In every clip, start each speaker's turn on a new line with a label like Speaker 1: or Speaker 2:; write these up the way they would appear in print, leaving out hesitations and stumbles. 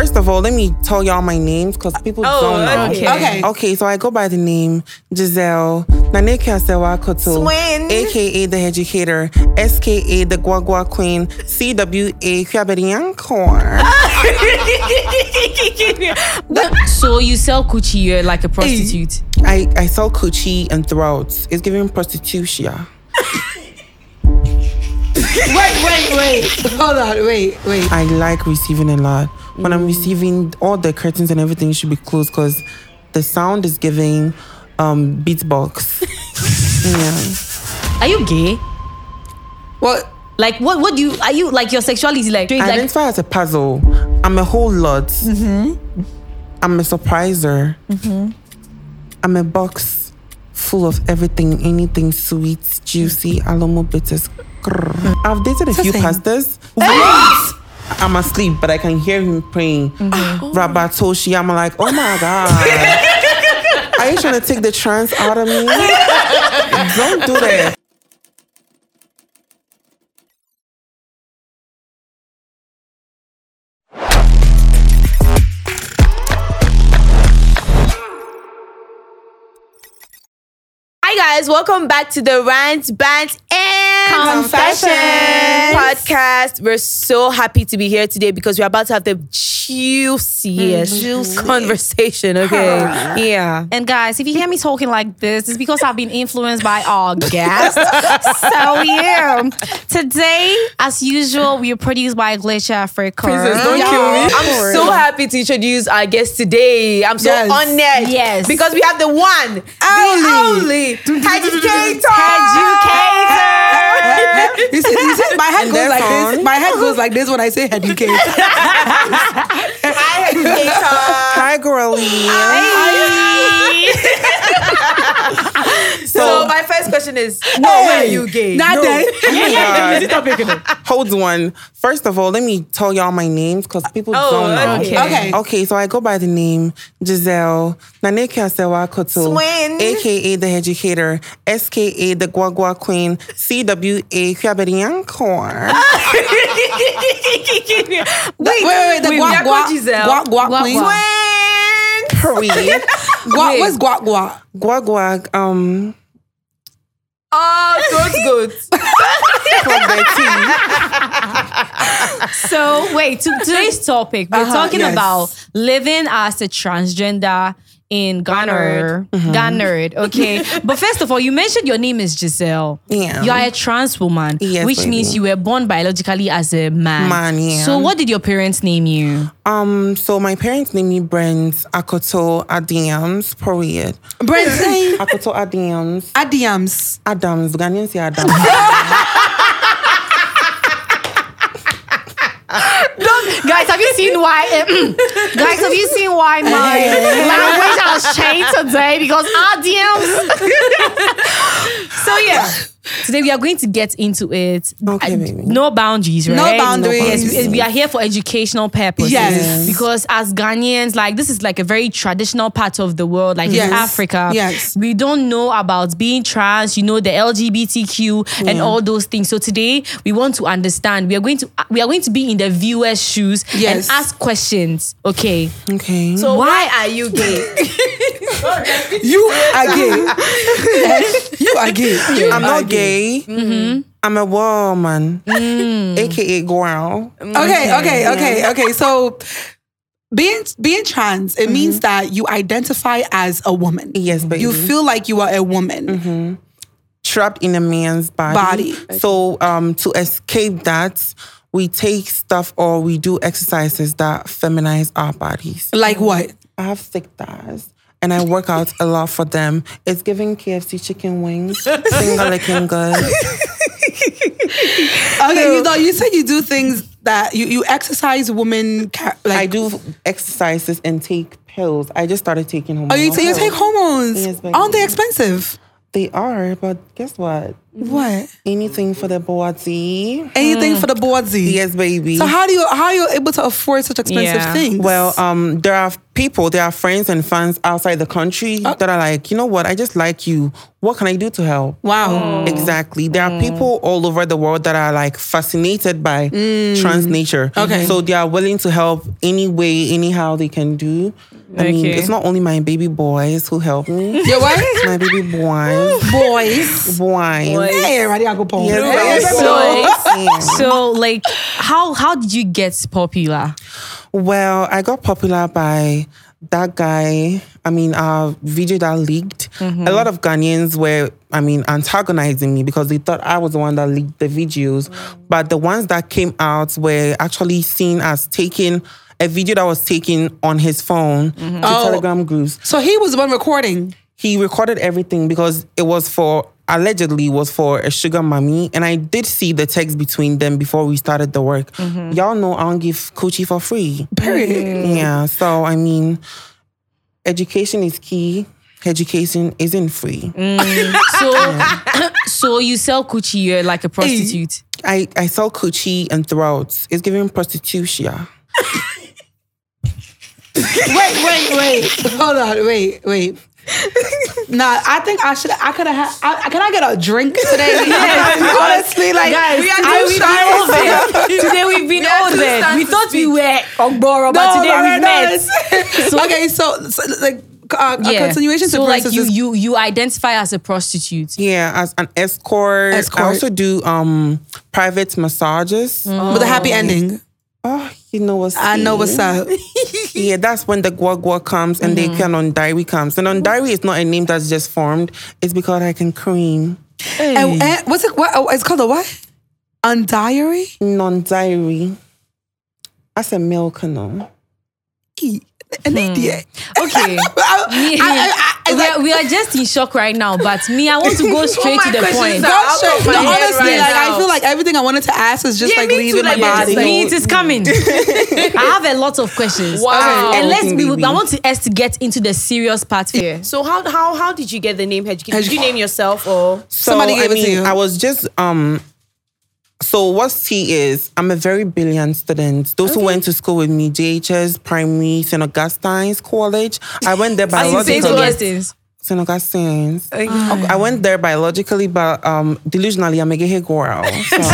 Speaker 1: First of all, let me tell y'all my names because people don't know.
Speaker 2: Okay,
Speaker 1: so I go by the name Giselle Naneke Asewa Koto,
Speaker 3: Swin,
Speaker 1: aka the Educator, SKA the Guagua Queen, CWA Kwabediankor.
Speaker 4: So you sell coochie, you're like a prostitute.
Speaker 1: I sell coochie and throats. It's giving prostitution.
Speaker 2: Wait. Hold on, wait.
Speaker 1: I like receiving a lot. When I'm receiving, all the curtains and everything should be closed because the sound is giving beatbox.
Speaker 4: Are you gay?
Speaker 2: What?
Speaker 4: Like what do you, are you like your sexuality like?
Speaker 1: I identify as a puzzle. I'm a whole lot. I'm a surpriser. I'm a box full of everything, anything sweet, juicy, alomo bitters. I've dated a few pastors. I'm asleep, but I can hear him praying. Rabatoshi, I'm like, oh my God. Are you trying to take the trance out of me? Don't do that.
Speaker 3: Hi guys, welcome back to the Rant, Bant, and
Speaker 2: Confessions
Speaker 3: podcast. We're so happy to be here today because we're about to have the juiciest conversation, okay? Yeah.
Speaker 4: And guys, if you hear me talking like this, it's because I've been influenced by our guest. So yeah. Today, as usual, we are produced by Glacier Africa.
Speaker 3: Princess, don't kill me. I'm so happy to introduce our guest today. I'm so honored.
Speaker 4: Yes.
Speaker 3: Because we have the one, the only educator.
Speaker 2: You see, my head goes like this. My head goes like this when I say educate.
Speaker 3: Hi, educator.
Speaker 1: Hi, girlie.
Speaker 3: So my first question is, are you gay?
Speaker 2: Not that.
Speaker 1: Hold on. First of all, let me tell y'all my names because people don't know.
Speaker 2: Okay,
Speaker 1: so I go by the name Giselle Naneke Asewa Koto,
Speaker 3: Swin,
Speaker 1: aka the Educator, SKA the Guagua Queen, CWA Kwabediankor.
Speaker 2: Wait, the guac
Speaker 3: Giselle.
Speaker 2: Guac queen.
Speaker 1: Period.
Speaker 2: What's guac?
Speaker 1: Guagua,
Speaker 3: Good.
Speaker 4: So wait, today's topic, we're talking about living as a transgender in Ghana. Okay. But first of all, you mentioned your name is Giselle.
Speaker 1: Yeah.
Speaker 4: You are a trans woman,
Speaker 1: yes,
Speaker 4: which means you were born biologically as a man.
Speaker 1: Yeah.
Speaker 4: So what did your parents name you?
Speaker 1: So my parents named me Brent Akoto Adams, period.
Speaker 2: Brent
Speaker 1: Akoto Adams.
Speaker 2: Adams.
Speaker 1: Ghanaians say Adams.
Speaker 4: Guys, have you seen why? Guys, have you seen why my language has changed today? Because So yeah, today we are going to get into it.
Speaker 1: Okay, baby.
Speaker 4: No boundaries, right?
Speaker 2: No boundaries.
Speaker 4: Yes, we are here for educational purposes.
Speaker 2: Yes.
Speaker 4: Because as Ghanaians, like this is like a very traditional part of the world, like in Africa.
Speaker 2: Yes.
Speaker 4: We don't know about being trans, you know, the LGBTQ and all those things. So today we want to understand. We are going to be in the viewers' shoes and ask questions. Okay.
Speaker 3: So why are you gay?
Speaker 2: You are gay. You are gay.
Speaker 1: I'm not gay. I'm a woman, aka girl.
Speaker 2: Okay. So being trans, it means that you identify as a woman.
Speaker 1: Yes, baby.
Speaker 2: You feel like you are a woman.
Speaker 1: Trapped in a man's body. So to escape that, we take stuff or we do exercises that feminize our bodies.
Speaker 2: Like what?
Speaker 1: I have thick thighs. And I work out a lot for them. It's giving KFC chicken wings. Finger licking good.
Speaker 2: Okay, you said you do things that you exercise women.
Speaker 1: I do exercises and take pills. I just started taking hormones.
Speaker 2: Oh, you take hormones?
Speaker 1: Yes, baby.
Speaker 2: Aren't they expensive?
Speaker 1: They are, but guess what?
Speaker 2: What?
Speaker 1: Anything for the boazi.
Speaker 2: Anything for the boazi.
Speaker 1: Yes, baby.
Speaker 2: So how are you able to afford such expensive things?
Speaker 1: Well, there are friends and fans outside the country that are like, you know what? I just like you. What can I do to help?
Speaker 2: Wow.
Speaker 1: Exactly. There are people all over the world that are like fascinated by trans nature.
Speaker 2: Okay.
Speaker 1: So they are willing to help any way, anyhow they can do. I mean, it's not only my baby boys who help me.
Speaker 2: Your what?
Speaker 1: My baby boys.
Speaker 2: Boys. Hey,
Speaker 4: So like, how did you get popular?
Speaker 1: Well, I got popular by that guy. I mean, our video that leaked. A lot of Ghanaians were, antagonizing me because they thought I was the one that leaked the videos. But the ones that came out were actually seen as taking a video that was taken on his phone to Telegram groups.
Speaker 2: So he was the one recording.
Speaker 1: He recorded everything because it was allegedly was for a sugar mommy. And I did see the text between them before we started the work. Y'all know I don't give coochie for free.
Speaker 2: Period.
Speaker 1: Yeah. So, education is key. Education isn't free.
Speaker 4: So you sell coochie, you're like a prostitute.
Speaker 1: I sell coochie and throats. It's giving prostitution.
Speaker 2: Wait. Hold on. Wait. Nah, I think I could have had. Can I get a drink today? Honestly, like
Speaker 4: guys, today we've been open. We thought we were Ogboro, but today we've met.
Speaker 2: Okay, so like a continuation to
Speaker 4: like you identify as a prostitute.
Speaker 1: Yeah, as an escort. I also do private massages
Speaker 2: with a happy ending.
Speaker 1: Oh, you know what's
Speaker 2: I know what's up.
Speaker 1: Yeah, that's when the guagua comes and they can on diary comes. And on diary is not a name that's just formed. It's because I can cream.
Speaker 2: And what's it? What it's called a what? On diary?
Speaker 1: Non-diary. That's a milk, no.
Speaker 2: An idiot.
Speaker 4: Okay. We are just in shock right now, but I want to go straight to the point.
Speaker 2: Honestly, I feel like everything I wanted to ask is just leaving my body.
Speaker 4: It is coming. I have a lot of questions.
Speaker 3: Wow.
Speaker 4: And I want us to get into the serious part here.
Speaker 3: So how did you get the name Hedgeki? Did you name yourself or
Speaker 2: somebody gave it to you?
Speaker 1: I was just So what T is, I'm a very brilliant student. Those who went to school with me, JHS, Primary, St. Augustine's College, I went there biologically. St. Augustine's. I went there biologically, but delusionally, I'm a gay girl.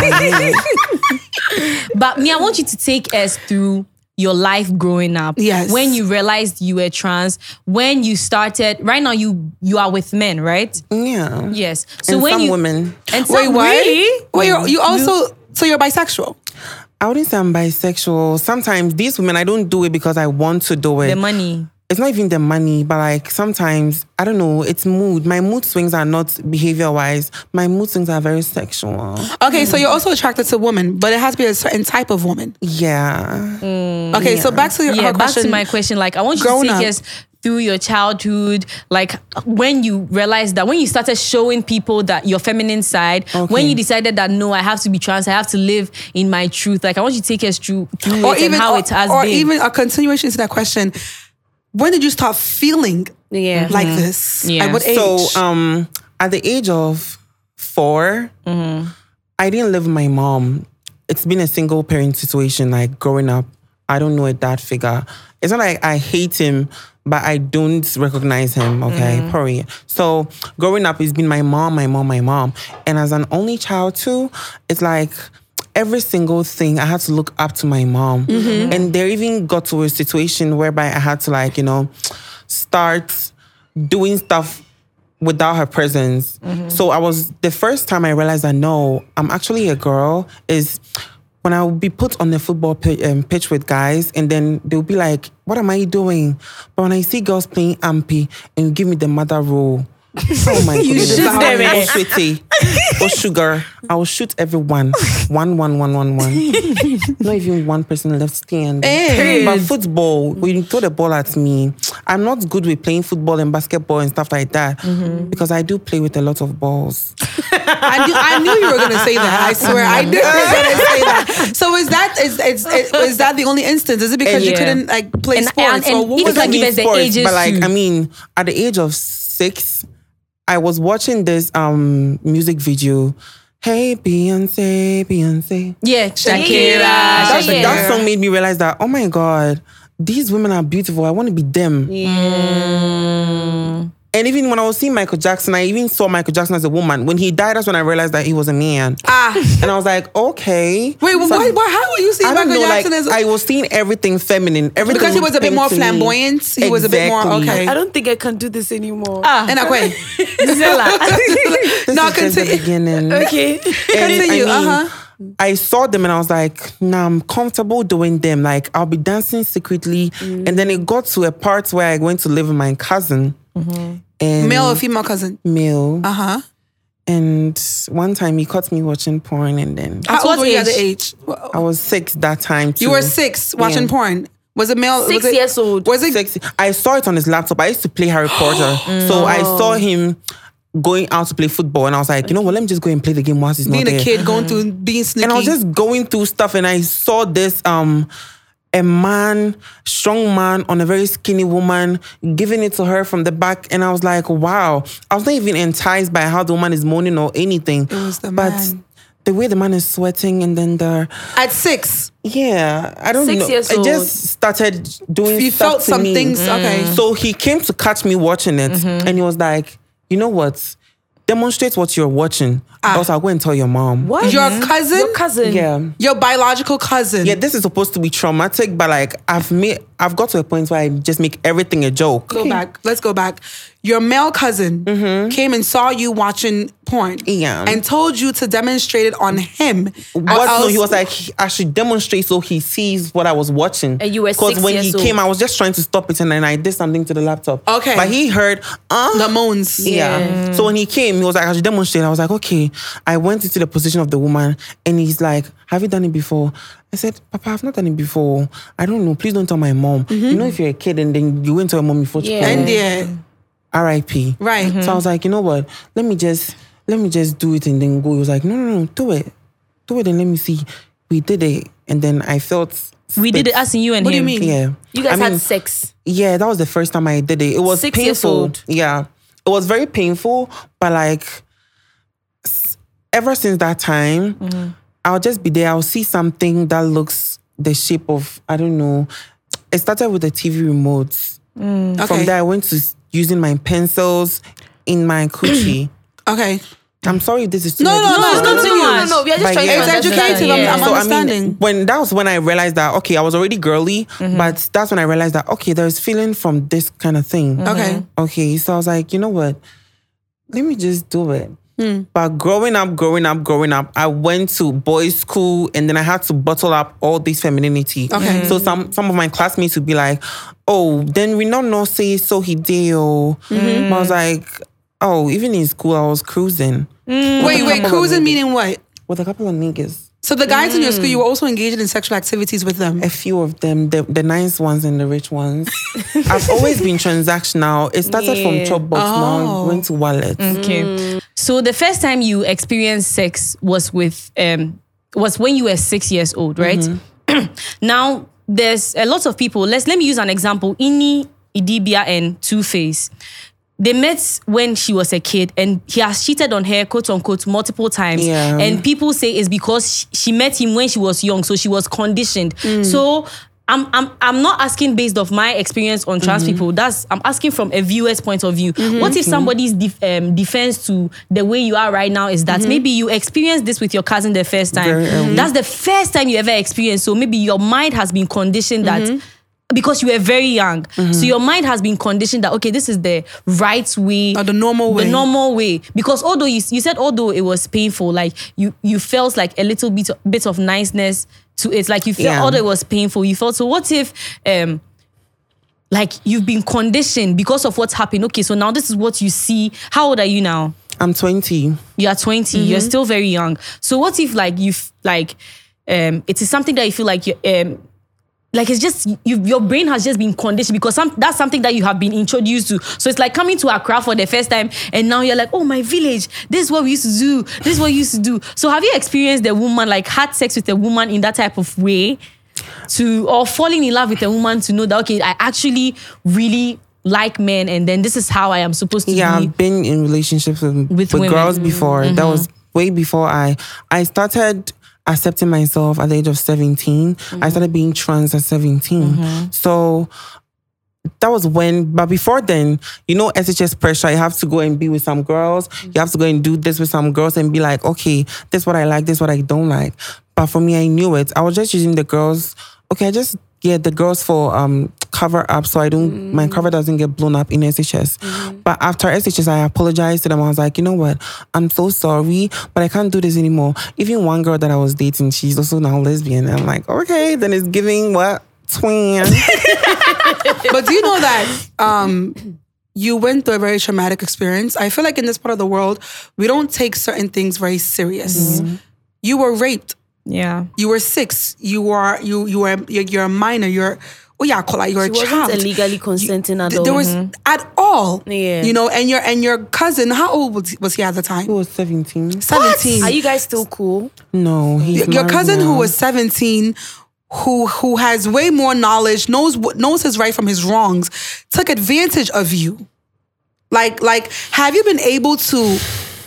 Speaker 4: But I want you to take us through your life growing up.
Speaker 2: Yes.
Speaker 4: When you realized you were trans, when you started, right now you are with men, right?
Speaker 1: Yeah.
Speaker 4: Yes.
Speaker 1: So and when some women.
Speaker 4: And some really?
Speaker 2: Wait, you also, so you're bisexual?
Speaker 1: I wouldn't say I'm bisexual. Sometimes these women, I don't do it because I want to do it.
Speaker 4: The money.
Speaker 1: It's not even the money, but like sometimes, I don't know, it's mood. My mood swings are not behavior-wise. My mood swings are very sexual.
Speaker 2: Okay, so you're also attracted to women, but it has to be a certain type of woman.
Speaker 1: Yeah.
Speaker 2: Okay, so back to your question.
Speaker 4: Back to my question. Like, I want you to take us through your childhood, like when you realized that, when you started showing people that your feminine side, when you decided that, no, I have to be trans, I have to live in my truth. Like, I want you to take us through it and how it has been.
Speaker 2: Or even a continuation to that question. When did you start feeling like this?
Speaker 4: Yeah.
Speaker 2: At what age?
Speaker 1: So, at the age of 4, I didn't live with my mom. It's been a single parent situation, like growing up. I don't know a dad figure. It's not like I hate him, but I don't recognize him, okay? Period. So, growing up, it's been my mom. And as an only child too, it's like every single thing, I had to look up to my mom. And there even got to a situation whereby I had to like, start doing stuff without her presence. So the first time I realized that, no, I'm actually a girl is when I would be put on the football pitch with guys and then they'll be like, what am I doing? But when I see girls playing ampy and you give me the mother role, oh my goodness. Oh, sweetie. Oh, sugar. I will shoot everyone. One. Not even one person left standing.
Speaker 2: Hey.
Speaker 1: But football, when you throw the ball at me, I'm not good with playing football and basketball and stuff like that because I do play with a lot of balls.
Speaker 2: I knew you were going to say that. I swear. I knew you were going to say that. So is that the only instance? Is it because you couldn't like play sports?
Speaker 4: And
Speaker 2: or what was
Speaker 4: like give us the ages
Speaker 1: but like, I mean, at the age of 6, I was watching this music video. Hey, Beyonce.
Speaker 4: Yeah, Shakira.
Speaker 1: That song made me realize that, oh my God, these women are beautiful. I want to be them. And even when I was seeing Michael Jackson, I even saw Michael Jackson as a woman. When he died, that's when I realized that he was a man. And I was like, okay.
Speaker 2: Wait, how were you seeing Michael Jackson as a...
Speaker 1: I was seeing everything feminine. Everything
Speaker 2: because he was a bit more flamboyant. He was a bit more, okay.
Speaker 3: I don't think I can do this anymore.
Speaker 2: And I
Speaker 1: No, continue. The beginning.
Speaker 2: Okay. Continue.
Speaker 1: I saw them and I was like, nah, I'm comfortable doing them. Like, I'll be dancing secretly. And then it got to a part where I went to live with my cousin. And
Speaker 2: male or female cousin?
Speaker 1: Male. And one time he caught me watching porn and then...
Speaker 2: How old were you at the age?
Speaker 1: I was 6 that time too.
Speaker 2: You were 6 watching porn? Was it male?
Speaker 3: 6 years old.
Speaker 2: Was it?
Speaker 1: 6. I saw it on his laptop. I used to play Harry Potter. So I saw him going out to play football and I was like, you know what, let me just go and play the game whilst he's not there.
Speaker 2: Being a kid, going through, being sneaky.
Speaker 1: And I was just going through stuff and I saw this... a man, strong man on a very skinny woman, giving it to her from the back. And I was like, wow. I was not even enticed by how the woman is moaning or anything.
Speaker 2: It was the man.
Speaker 1: But the way the man is sweating and then
Speaker 2: At 6?
Speaker 1: Yeah. I don't
Speaker 3: 6
Speaker 1: know.
Speaker 3: years
Speaker 1: I
Speaker 3: old.
Speaker 1: just started doing
Speaker 2: You
Speaker 1: stuff
Speaker 2: felt some
Speaker 1: me.
Speaker 2: things, okay.
Speaker 1: So he came to catch me watching it. And he was like, you know what? Demonstrate what you're watching. Else I'll go and tell your mom.
Speaker 3: What?
Speaker 2: Your cousin?
Speaker 3: Your cousin?
Speaker 1: Yeah.
Speaker 2: Your biological cousin?
Speaker 1: Yeah, this is supposed to be traumatic, but like I've got to a point where I just make everything a joke.
Speaker 2: Let's go back. Your male cousin came and saw you watching porn.
Speaker 1: Yeah.
Speaker 2: And told you to demonstrate it on him.
Speaker 1: No, he was like, I should demonstrate so he sees what I was watching.
Speaker 3: And you were 6
Speaker 1: Because when he
Speaker 3: years old.
Speaker 1: came, I was just trying to stop it and then I did something to the laptop.
Speaker 2: Okay.
Speaker 1: But he heard,
Speaker 2: the moans.
Speaker 1: Yeah. So when he came, he was like, I should demonstrate. I was like, okay. I went into the position of the woman and he's like, have you done it before? I said, Papa, I've not done it before. I don't know. Please don't tell my mom. You know, if you're a kid and then you went to your mom before to
Speaker 2: And yeah.
Speaker 1: R.I.P.
Speaker 2: Right.
Speaker 1: So I was like, you know what? Let me just do it and then go. He was like, no, do it and let me see. We did it and then I felt.
Speaker 4: We did it as in you and
Speaker 2: What
Speaker 4: him.
Speaker 2: do you mean?
Speaker 1: Yeah.
Speaker 3: You guys had sex.
Speaker 1: Yeah, that was the first time I did it. It was
Speaker 3: 6
Speaker 1: painful.
Speaker 3: years old.
Speaker 1: Yeah, it was very painful. But like, ever since that time, I'll just be there. I'll see something that looks the shape of, I don't know. It started with the TV remotes.
Speaker 2: Okay.
Speaker 1: From there, I went to using my pencils in my coochie.
Speaker 2: Okay.
Speaker 1: I'm sorry if this is too
Speaker 2: No, it's not too much.
Speaker 3: No. We are just
Speaker 1: But
Speaker 3: trying
Speaker 1: yeah.
Speaker 3: to
Speaker 2: It's
Speaker 3: understand.
Speaker 2: educative.
Speaker 3: Yeah.
Speaker 2: I'm understanding.
Speaker 1: that was when I realized that, okay, I was already girly, but that's when I realized that, okay, there's feeling from this kind of thing.
Speaker 2: Okay.
Speaker 1: Okay, so I was like, you know what? Let me just do it. But growing up, I went to boys' school and then I had to bottle up all this femininity.
Speaker 2: Okay.
Speaker 1: So some of my classmates would be like, oh, then we not know say so he did. I was like, oh, even in school I was cruising.
Speaker 2: Wait, cruising meaning what?
Speaker 1: With a couple of niggas.
Speaker 2: So the guys in your school, you were also engaged in sexual activities with them?
Speaker 1: A few of them, the nice ones and the rich ones. I've always been transactional. It started from Chopbox, now it went to wallets.
Speaker 4: Okay. So the first time you experienced sex was with was when you were 6 years old, right? Now there's a lot of people. Let me use an example. Ini, Idibia, and Two-Face. They met when she was a kid and he has cheated on her, quote unquote, multiple times.
Speaker 1: Yeah.
Speaker 4: And people say it's because she met him when she was young, so she was conditioned. So I'm not asking based off my experience on trans people. I'm asking from a viewer's point of view. What if somebody's defense to the way you are right now is that maybe you experienced this with your cousin the first time. That's the first time you ever experienced. So maybe your mind has been conditioned that because you were very young. So your mind has been conditioned that, okay, this is the right way.
Speaker 2: Or the normal way.
Speaker 4: The normal way. Because although you said, although it was painful, like you felt like a little bit of niceness to it. Like you felt, although it was painful, you felt, so what if, like you've been conditioned because of what's happened? Okay, so now this is what you see. How old are you now?
Speaker 1: I'm 20.
Speaker 4: You are 20. You're still very young. So what if like it is something that you feel like like it's just your brain has just been conditioned because that's something that you have been introduced to. So it's like coming to Accra for the first time and now you're like, oh, my village, this is what we used to do. This is what we used to do. So have you experienced a woman, like had sex with a woman in that type of way or falling in love with a woman to know that, okay, I actually really like men, and then this is how I am supposed to be.
Speaker 1: Yeah, I've been in relationships with girls before. That was way before I started accepting myself at the age of 17. I started being trans at 17. So that was when, but before then, you know, SHS pressure, you have to go and be with some girls. You have to go and do this with some girls and be like, okay, this is what I like, this is what I don't like. But for me, I knew it. I was just using the girls. Okay, I just get the girls for cover up so I don't, my cover doesn't get blown up in SHS. But after SHS, I apologized to them. I was like, you know what? I'm so sorry, but I can't do this anymore. Even one girl that I was dating, she's also now lesbian. And I'm like, okay, then it's giving what? Twin.
Speaker 2: But do you know that you went through a very traumatic experience? I feel like in this part of the world, we don't take certain things very serious. You were raped.
Speaker 4: Yeah.
Speaker 2: You were 6. You're a minor. You're a child.
Speaker 3: She wasn't a legally consenting adult.
Speaker 2: There was at all.
Speaker 3: Yeah.
Speaker 2: You know, and your cousin, how old was he at the time?
Speaker 1: He was 17.
Speaker 2: 17.
Speaker 3: Are you guys still cool?
Speaker 1: No, he's
Speaker 2: Your
Speaker 1: married
Speaker 2: cousin
Speaker 1: now.
Speaker 2: who was 17, who has way more knowledge, knows his right from his wrongs, took advantage of you. Like, have you been able to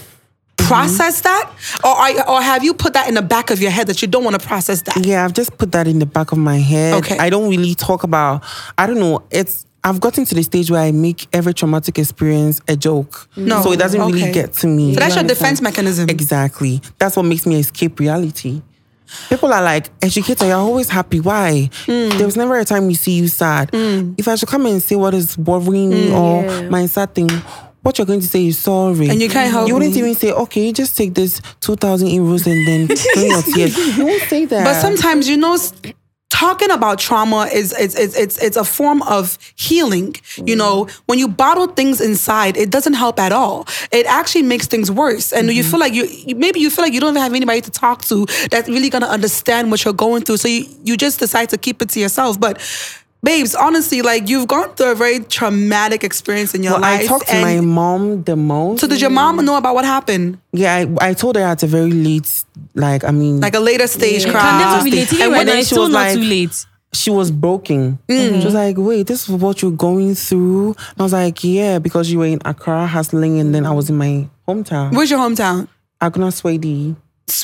Speaker 2: process that? Or have you put that in the back of your head that you don't want to process that?
Speaker 1: Yeah, I've just put that in the back of my head.
Speaker 2: Okay.
Speaker 1: I don't really talk about, I don't know, I've gotten to the stage where I make every traumatic experience a joke.
Speaker 2: No.
Speaker 1: So it doesn't really get to me.
Speaker 2: So that's
Speaker 1: You
Speaker 2: your defense
Speaker 1: understand?
Speaker 2: mechanism.
Speaker 1: Exactly. That's what makes me escape reality. People are like, educator, you're always happy. Why? There was never a time we see you sad. If I should come and say what is bothering me or my sad thing, what you're going to say is sorry.
Speaker 2: And you can't help
Speaker 1: You wouldn't
Speaker 2: me.
Speaker 1: even say, okay, you just take this 2,000 euros and then clean your tears. You won't say that.
Speaker 2: But sometimes, you know, talking about trauma is it's a form of healing. You know, when you bottle things inside, it doesn't help at all. It actually makes things worse. And you feel like you feel like you don't even have anybody to talk to that's really gonna understand what you're going through. So you just decide to keep it to yourself. But babes, honestly, like you've gone through a very traumatic experience in your life.
Speaker 1: I talked to my mom the most.
Speaker 2: So did your mom know about what happened?
Speaker 1: Yeah, I told her at a very late, like a later
Speaker 2: stage
Speaker 4: Can
Speaker 2: cry.
Speaker 4: never relate. Even
Speaker 1: And
Speaker 4: right
Speaker 1: then
Speaker 4: now, it's
Speaker 1: she
Speaker 4: still
Speaker 1: was
Speaker 4: not
Speaker 1: like-
Speaker 4: too late.
Speaker 1: She was broken. She was like, wait, this is what you're going through? And I was like, yeah, because you were in Accra hustling and then I was in my hometown.
Speaker 2: Where's your hometown?
Speaker 1: Aguna Swedi.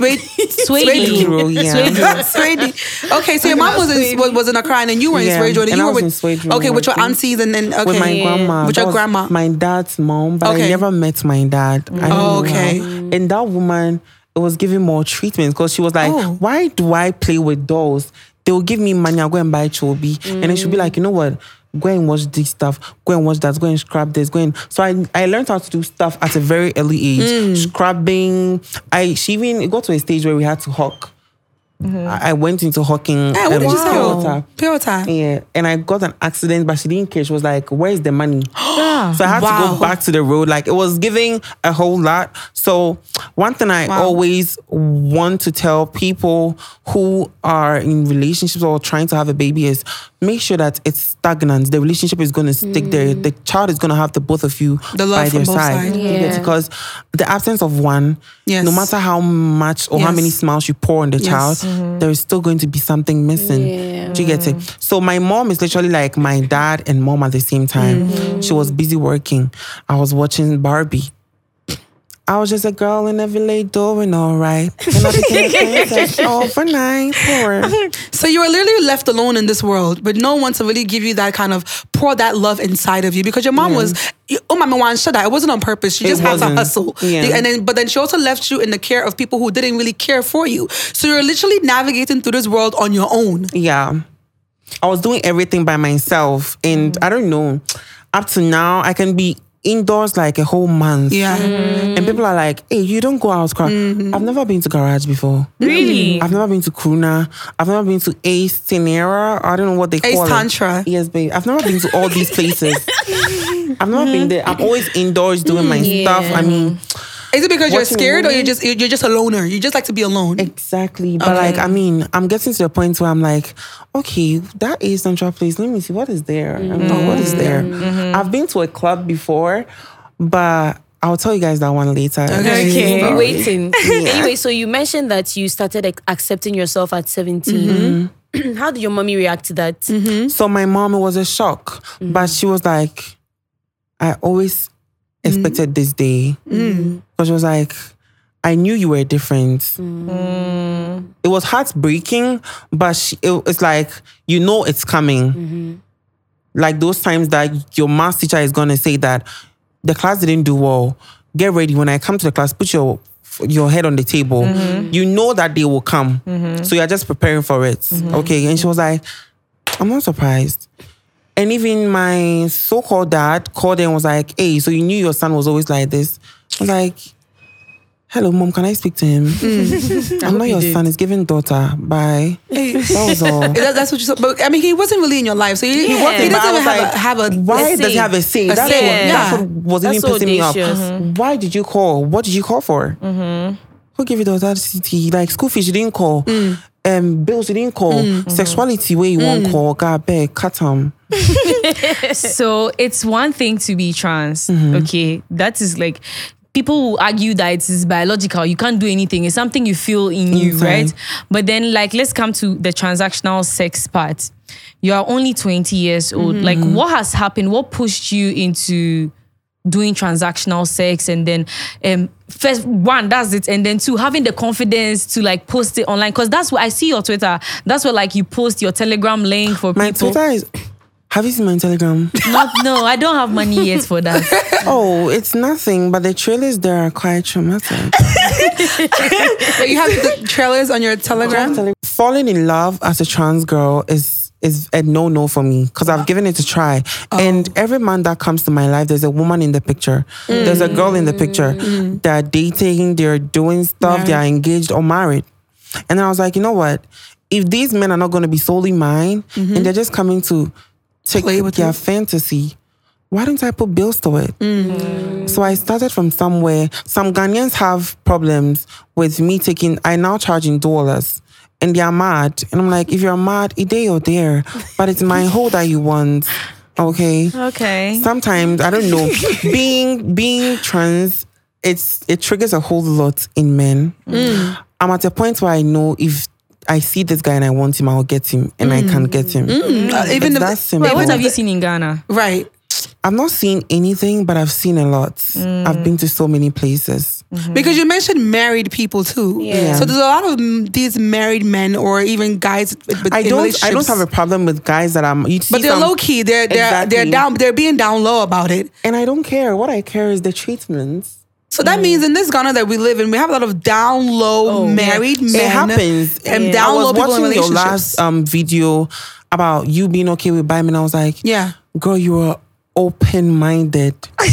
Speaker 4: Swahili.
Speaker 1: Yeah.
Speaker 2: Swahili. Okay, so your mom was in Accra and you were in
Speaker 1: Yeah,
Speaker 2: Swahili.
Speaker 1: and
Speaker 2: You
Speaker 1: I
Speaker 2: were
Speaker 1: was in
Speaker 2: with
Speaker 1: Swahili
Speaker 2: okay, with your
Speaker 1: working.
Speaker 2: aunties and then okay.
Speaker 1: With my grandma.
Speaker 2: With
Speaker 1: That
Speaker 2: your
Speaker 1: was
Speaker 2: grandma.
Speaker 1: My dad's mom, but
Speaker 2: Okay.
Speaker 1: I never met my dad. I don't know
Speaker 2: okay.
Speaker 1: how. And that woman, it was giving more treatment because she was like, why do I play with dolls? They will give me money, I'll go and buy Chobi. And then she'll be like, you know what? Go and watch this stuff. Go and watch that. Go and scrub this. Go and... So I learned how to do stuff at a very early age. Scrubbing. She even got to a stage where we had to hawk. I went into hawking.
Speaker 2: Hey, what did you
Speaker 1: pure
Speaker 2: sell?
Speaker 1: water.
Speaker 2: Pure water.
Speaker 1: Yeah, and I got an accident, but she didn't care. She was like, "Where's the money?" So I had to
Speaker 2: Wow.
Speaker 1: go back to the road. Like it was giving a whole lot. So one thing I always want to tell people who are in relationships or trying to have a baby is make sure that it's stagnant. The relationship is going to stick there. The child is going to have the both of you
Speaker 2: The love
Speaker 1: by
Speaker 2: from
Speaker 1: their
Speaker 2: both
Speaker 1: side.
Speaker 2: sides.
Speaker 3: Yeah.
Speaker 1: Because the absence of one,
Speaker 2: Yes.
Speaker 1: no matter how much or how
Speaker 2: Yes.
Speaker 1: many smiles you pour on the child, there is still going to be something missing.
Speaker 3: Yeah.
Speaker 1: Do you get it? So my mom is literally like my dad and mom at the same time. She was busy working. I was watching Barbie. I was just a girl in a village doing all right. And I became a princess overnight. Poor.
Speaker 2: So you were literally left alone in this world with no one to really give you that kind of pour that love inside of you because your mom was oh my man, shut up. It wasn't on purpose. She just had to
Speaker 1: wasn't.
Speaker 2: hustle.
Speaker 1: Yeah.
Speaker 2: But then she also left you in the care of people who didn't really care for you. So you're literally navigating through this world on your own.
Speaker 1: Yeah. I was doing everything by myself. And I don't know, up to now, I can be indoors like a whole month.
Speaker 2: Yeah.
Speaker 1: And people are like, hey, you don't go out. I've never been to Garage before.
Speaker 4: Really?
Speaker 1: I've never been to Kruna. I've never been to Ace Tenera. I don't know what they call it.
Speaker 2: Tantra.
Speaker 1: Yes, babe. I've never been to all these places. I've never been there. I'm always indoors doing my stuff. I mean,
Speaker 2: Is it because you're
Speaker 1: Watching a
Speaker 2: scared or
Speaker 1: movie?
Speaker 2: you're just a loner? You just like to be alone?
Speaker 1: exactly. But like, I mean, I'm getting to the point where I'm like, okay, that is Central Place. Let me see what is there. I mean, what is there? I've been to a club before, but I'll tell you guys that one later.
Speaker 2: Okay.
Speaker 3: We're waiting. Anyway, so you mentioned that you started accepting yourself at 17. How did your mommy react to that?
Speaker 1: So my mom, it was a shock, but she was like, I always expected this day. Because it was like, I knew you were different. It was heartbreaking, but it's like, you know it's coming. Like those times that your math teacher is going to say that the class didn't do well. Get ready. When I come to the class, put your head on the table. You know that they will come. So you're just preparing for it. Okay. And she was like, I'm not surprised. And even my so-called dad called and was like, hey, so you knew your son was always like this? I was like, hello, Mom, can I speak to him? I'm not your son, he's giving daughter. Bye. That was all.
Speaker 2: That's what you said. But I mean, he wasn't really in your life. So he doesn't even have a
Speaker 1: why does he have a say? That's what was even pissing me off. Why did you call? What did you call for? Who gave you the audacity? Like school fees, you didn't call. Bills, you didn't call. Sexuality, where you won't call. God, beg, cut him.
Speaker 4: So it's one thing to be trans. Okay, that is like, people will argue that it is biological. You can't do anything. It's something you feel in you, right? But then, like, let's come to the transactional sex part. You are only 20 years old. Like, what has happened? What pushed you into doing transactional sex? And then, first, one, that's it. And then two, having the confidence to like post it online. Because that's what I see your Twitter. That's where like you post your Telegram link for people.
Speaker 1: My Twitter is... Have you seen my Telegram?
Speaker 4: No, I don't have money yet for that.
Speaker 1: Oh, it's nothing, but the trailers there are quite traumatic.
Speaker 2: You have the trailers on your Telegram?
Speaker 1: Falling in love as a trans girl is a no-no for me because I've given it a try. And every man that comes to my life, there's a woman in the picture. There's a girl in the picture. They're dating, they're doing stuff, they're engaged or married. And then I was like, you know what? If these men are not going to be solely mine and they're just coming to take their fantasy, why don't I put bills to it? So I started from somewhere. Some Ghanaians have problems with me I now charge in dollars. And they are mad. And I'm like, if you're mad, a day or there. But it's my whole that you want. Okay?
Speaker 4: Okay.
Speaker 1: Sometimes, I don't know, being trans, it triggers a whole lot in men. I'm at a point where I know if I see this guy and I want him, I'll get him. And I can get him.
Speaker 2: Even
Speaker 1: that's simple.
Speaker 4: Wait, what have you seen in Ghana?
Speaker 2: Right.
Speaker 1: I've not seen anything, but I've seen a lot. I've been to so many places.
Speaker 2: Because you mentioned married people too.
Speaker 3: Yeah.
Speaker 2: So there's a lot of these married men or even guys with
Speaker 1: I don't have a problem with guys that
Speaker 2: but they're low key. They're being down low about it.
Speaker 1: And I don't care. What I care is the treatment.
Speaker 2: So that means in this Ghana that we live in, we have a lot of down low married men.
Speaker 1: It happens.
Speaker 2: And down low people in relationships.
Speaker 1: I was watching your last video about you being okay with bi men. I was like, girl, you were open-minded.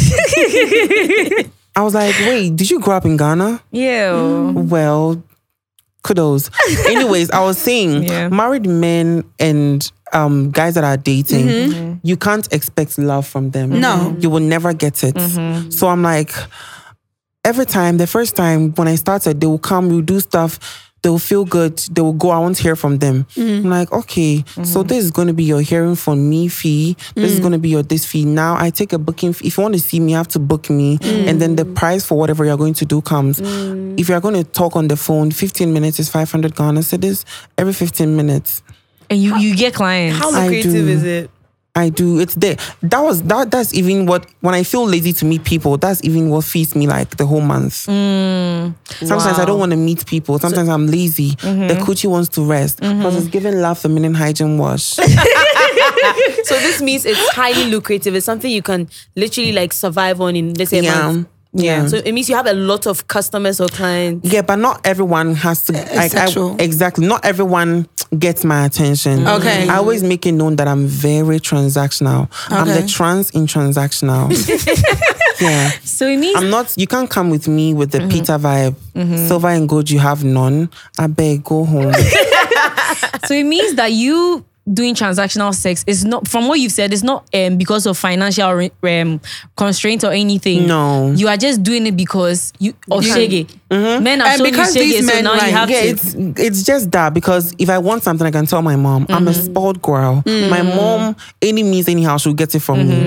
Speaker 1: I was like, wait, did you grow up in Ghana?
Speaker 4: Yeah.
Speaker 1: Well, kudos. Anyways, I was saying, married men and guys that are dating, you can't expect love from them.
Speaker 2: No.
Speaker 1: You will never get it. So I'm like, the first time when I started, they will come, we'll do stuff, they will feel good, they will go, I won't hear from them. I'm like, okay, so this is going to be your hearing from me fee. This is going to be your this fee. Now I take a booking fee. If you want to see me, you have to book me. And then the price for whatever you're going to do comes. If you're going to talk on the phone, 15 minutes is 500 Ghana cedis every 15 minutes.
Speaker 4: And you get clients.
Speaker 3: How lucrative is it?
Speaker 1: I do. It's there. That's even what, when I feel lazy to meet people, that's even what feeds me like the whole month. Sometimes I don't want to meet people. Sometimes I'm lazy. The coochie wants to rest. Because it's giving love feminine hygiene wash.
Speaker 3: So this means it's highly lucrative. It's something you can literally like survive on in, let's say, a month.
Speaker 1: Yeah.
Speaker 3: So it means you have a lot of customers or clients.
Speaker 1: Yeah, but not everyone has to. Exactly. Not everyone gets my attention.
Speaker 2: Okay.
Speaker 1: I always make it known that I'm very transactional. Okay. I'm the trans in transactional. Yeah.
Speaker 4: So it means
Speaker 1: I'm not. You can't come with me with the Peter vibe. Silver and gold, you have none. I beg, go home.
Speaker 4: So it means that you doing transactional sex is not, from what you've said, it's not because of financial constraint or anything.
Speaker 1: No.
Speaker 4: You are just doing it because of shege. Men are showing you shege, so now you have to.
Speaker 1: It's just that, because if I want something, I can tell my mom. I'm a spoiled girl. My mom, any means, anyhow, she'll get it from me.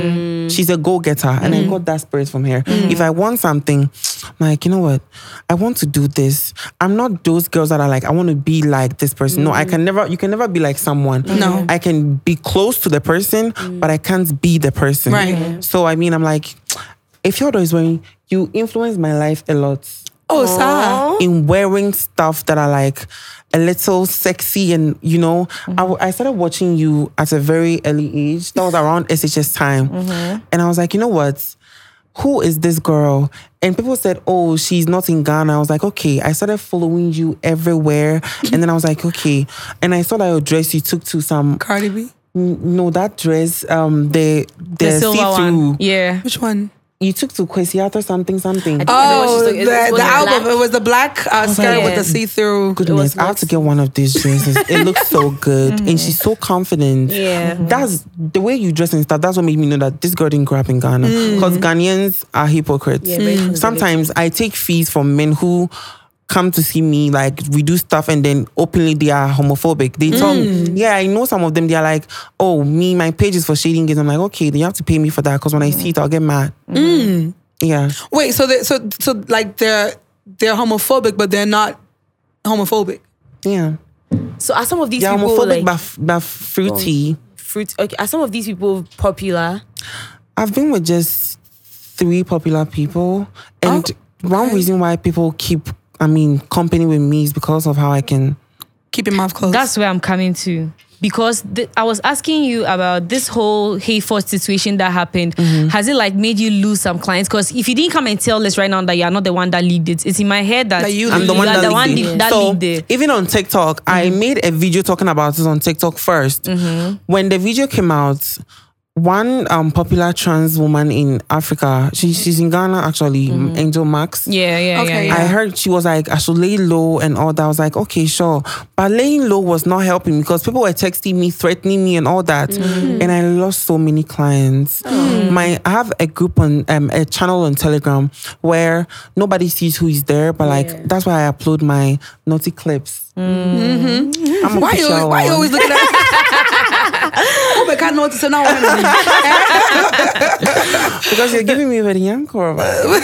Speaker 1: She's a go-getter. And I got that spirit from her. If I want something, I'm like, you know what? I want to do this. I'm not those girls that are like, I want to be like this person. No, you can never be like someone.
Speaker 2: No.
Speaker 1: I can be close to the person, but I can't be the person.
Speaker 2: Right.
Speaker 1: So, I mean, I'm like, if you're always wearing, you influence my life a lot.
Speaker 2: Oh, Sarah.
Speaker 1: In wearing stuff that are like a little sexy and, you know, I started watching you at a very early age. That was around SHS time. And I was like, you know what? Who is this girl? And people said, oh, she's not in Ghana. I was like, okay. I started following you everywhere. And then I was like, okay. And I saw that your dress you took to some...
Speaker 2: Cardi B?
Speaker 1: No, that dress, the
Speaker 4: silver
Speaker 1: see-through.
Speaker 4: one. Yeah.
Speaker 2: Which one?
Speaker 1: You took to Kwesiata something.
Speaker 2: Oh, the album. It was the black skirt with the see-through.
Speaker 1: Goodness, I have to get one of these dresses. It looks so good. And she's so confident.
Speaker 3: Yeah.
Speaker 1: That's the way you dress and stuff. That's what made me know that this girl didn't grow up in Ghana. Because Ghanaians are hypocrites.
Speaker 3: Yeah,
Speaker 1: Sometimes I take fees from men who come to see me, like we do stuff and then openly they are homophobic. They tell me, yeah, I know some of them, they are like, oh, my page is for shading gays. I'm like, okay, then you have to pay me for that because when I see it, I'll get mad. Yeah.
Speaker 2: Wait, so like they're homophobic, but they're not homophobic.
Speaker 1: Yeah.
Speaker 3: So are some of these
Speaker 1: They're
Speaker 3: people
Speaker 1: homophobic
Speaker 3: like
Speaker 1: but fruity.
Speaker 3: Okay, are some of these people popular?
Speaker 1: I've been with just 3 popular people. And one reason why people keep company with me is because of how I can
Speaker 2: keep your mouth closed.
Speaker 4: That's where I'm coming to. Because I was asking you about this whole Hayford situation that happened. Has it like made you lose some clients? Because if you didn't come and tell us right now that you're not the one that leaked it, it's in my head that
Speaker 1: I'm the one that leaked it.
Speaker 4: So leaked it.
Speaker 1: Even on TikTok, I made a video talking about this on TikTok first. When the video came out, one popular trans woman in Africa, she's in Ghana actually, Angel Max.
Speaker 4: Yeah.
Speaker 1: I heard she was like, I should lay low and all that. I was like, okay, sure. But laying low was not helping because people were texting me, threatening me and all that. And I lost so many clients. I have a group on, a channel on Telegram where nobody sees who is there, but like, that's why I upload my naughty clips.
Speaker 2: Why you always looking at I can't notice it now.
Speaker 1: Because you're giving me very young vibe.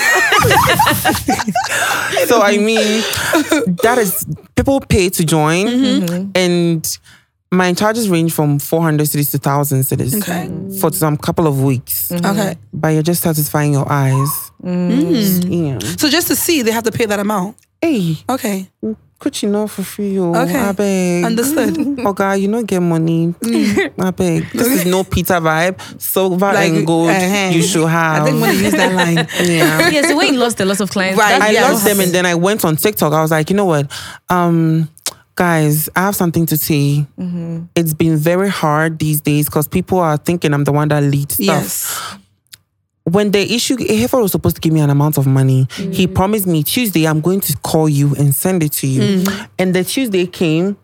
Speaker 1: So that is, people pay to join and my charges range from 400 cedis to 1,000 cedis for some couple of weeks.
Speaker 2: Okay.
Speaker 1: But you're just satisfying your eyes. Yeah.
Speaker 2: So just to see, they have to pay that amount.
Speaker 1: Hey.
Speaker 2: Okay.
Speaker 1: Could you know for free?
Speaker 2: Okay.
Speaker 1: I beg.
Speaker 2: Understood.
Speaker 1: Oh God, you don't get money. I beg. This is no Peter vibe. Silver and gold you should have.
Speaker 2: I think when you use that line.
Speaker 1: Yeah.
Speaker 4: Yeah, so when you lost a lot of clients.
Speaker 2: Right.
Speaker 1: I lost them and then I went on TikTok. I was like, you know what? Guys, I have something to say. It's been very hard these days because people are thinking I'm the one that leads stuff.
Speaker 2: Yes.
Speaker 1: When the issue, Hayford was supposed to give me an amount of money. He promised me Tuesday, I'm going to call you and send it to you. And the Tuesday came,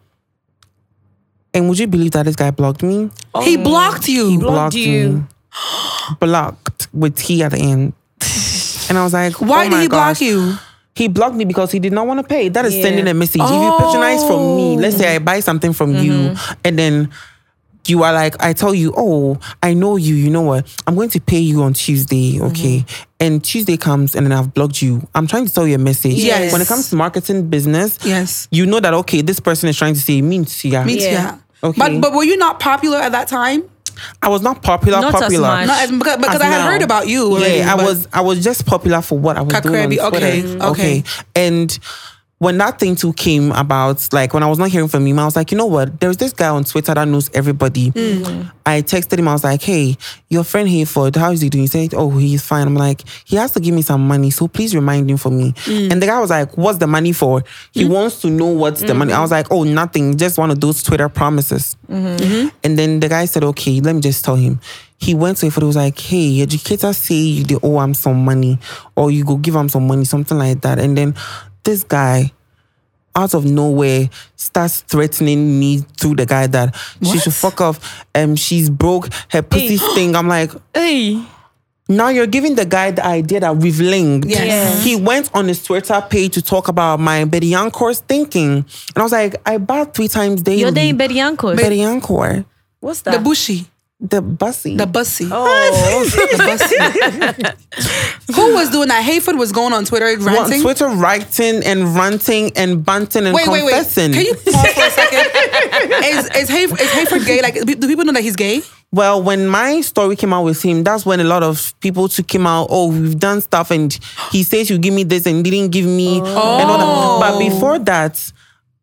Speaker 1: and would you believe that this guy blocked me?
Speaker 2: He blocked you.
Speaker 1: He blocked me. Blocked with T at the end. And I was like,
Speaker 2: why did he block you?
Speaker 1: He blocked me because he did not want to pay. That is sending a message. If you patronize from me, let's say I buy something from you, and then you are like, I tell you, oh, I know you, you know what? I'm going to pay you on Tuesday, okay? And Tuesday comes and then I've blocked you. I'm trying to tell you a message.
Speaker 2: Yes.
Speaker 1: When it comes to marketing business,
Speaker 2: yes,
Speaker 1: you know that, okay, this person is trying to say, means yeah. Okay.
Speaker 2: But were you not popular at that time?
Speaker 1: I was not popular.
Speaker 4: Not as much.
Speaker 2: Not as, because I had heard about you already.
Speaker 1: Yeah, I was just popular for what I was doing on Twitter. Okay. And when that thing too came about, like when I was not hearing from him, I was like, you know what? There's this guy on Twitter that knows everybody. I texted him. I was like, hey, your friend Hayford, how is he doing? He said, oh, he's fine. I'm like, he has to give me some money, so please remind him for me. And the guy was like, what's the money for? He wants to know what's the money. I was like, oh, nothing. Just one of those Twitter promises. And then the guy said, okay, let me just tell him. He went to Hayford. He was like, hey, educators say you owe him some money, or you go give him some money, something like that. And then this guy, out of nowhere, starts threatening me through the guy that she should fuck off. She's broke, her pussy stink. I'm like, hey. Now you're giving the guy the idea that we've linked.
Speaker 2: Yes.
Speaker 1: He went on his Twitter page to talk about my Bediancour's thinking. And I was like, I bath 3 times daily.
Speaker 4: You're dating Bediancour?
Speaker 1: Bediancour.
Speaker 3: What's that?
Speaker 2: The bushy.
Speaker 1: The bussy.
Speaker 2: The bussy.
Speaker 3: Oh.
Speaker 2: The bussy. Who was doing that? Hayford was going on Twitter ranting.
Speaker 1: On Twitter writing and ranting and banting and confessing.
Speaker 2: Can you pause for a second? Is Hayford gay? Like, do people know that he's gay?
Speaker 1: Well, when my story came out with him, that's when a lot of people took him out. Oh, we've done stuff, and he says you give me this and didn't give me and all that. But before that,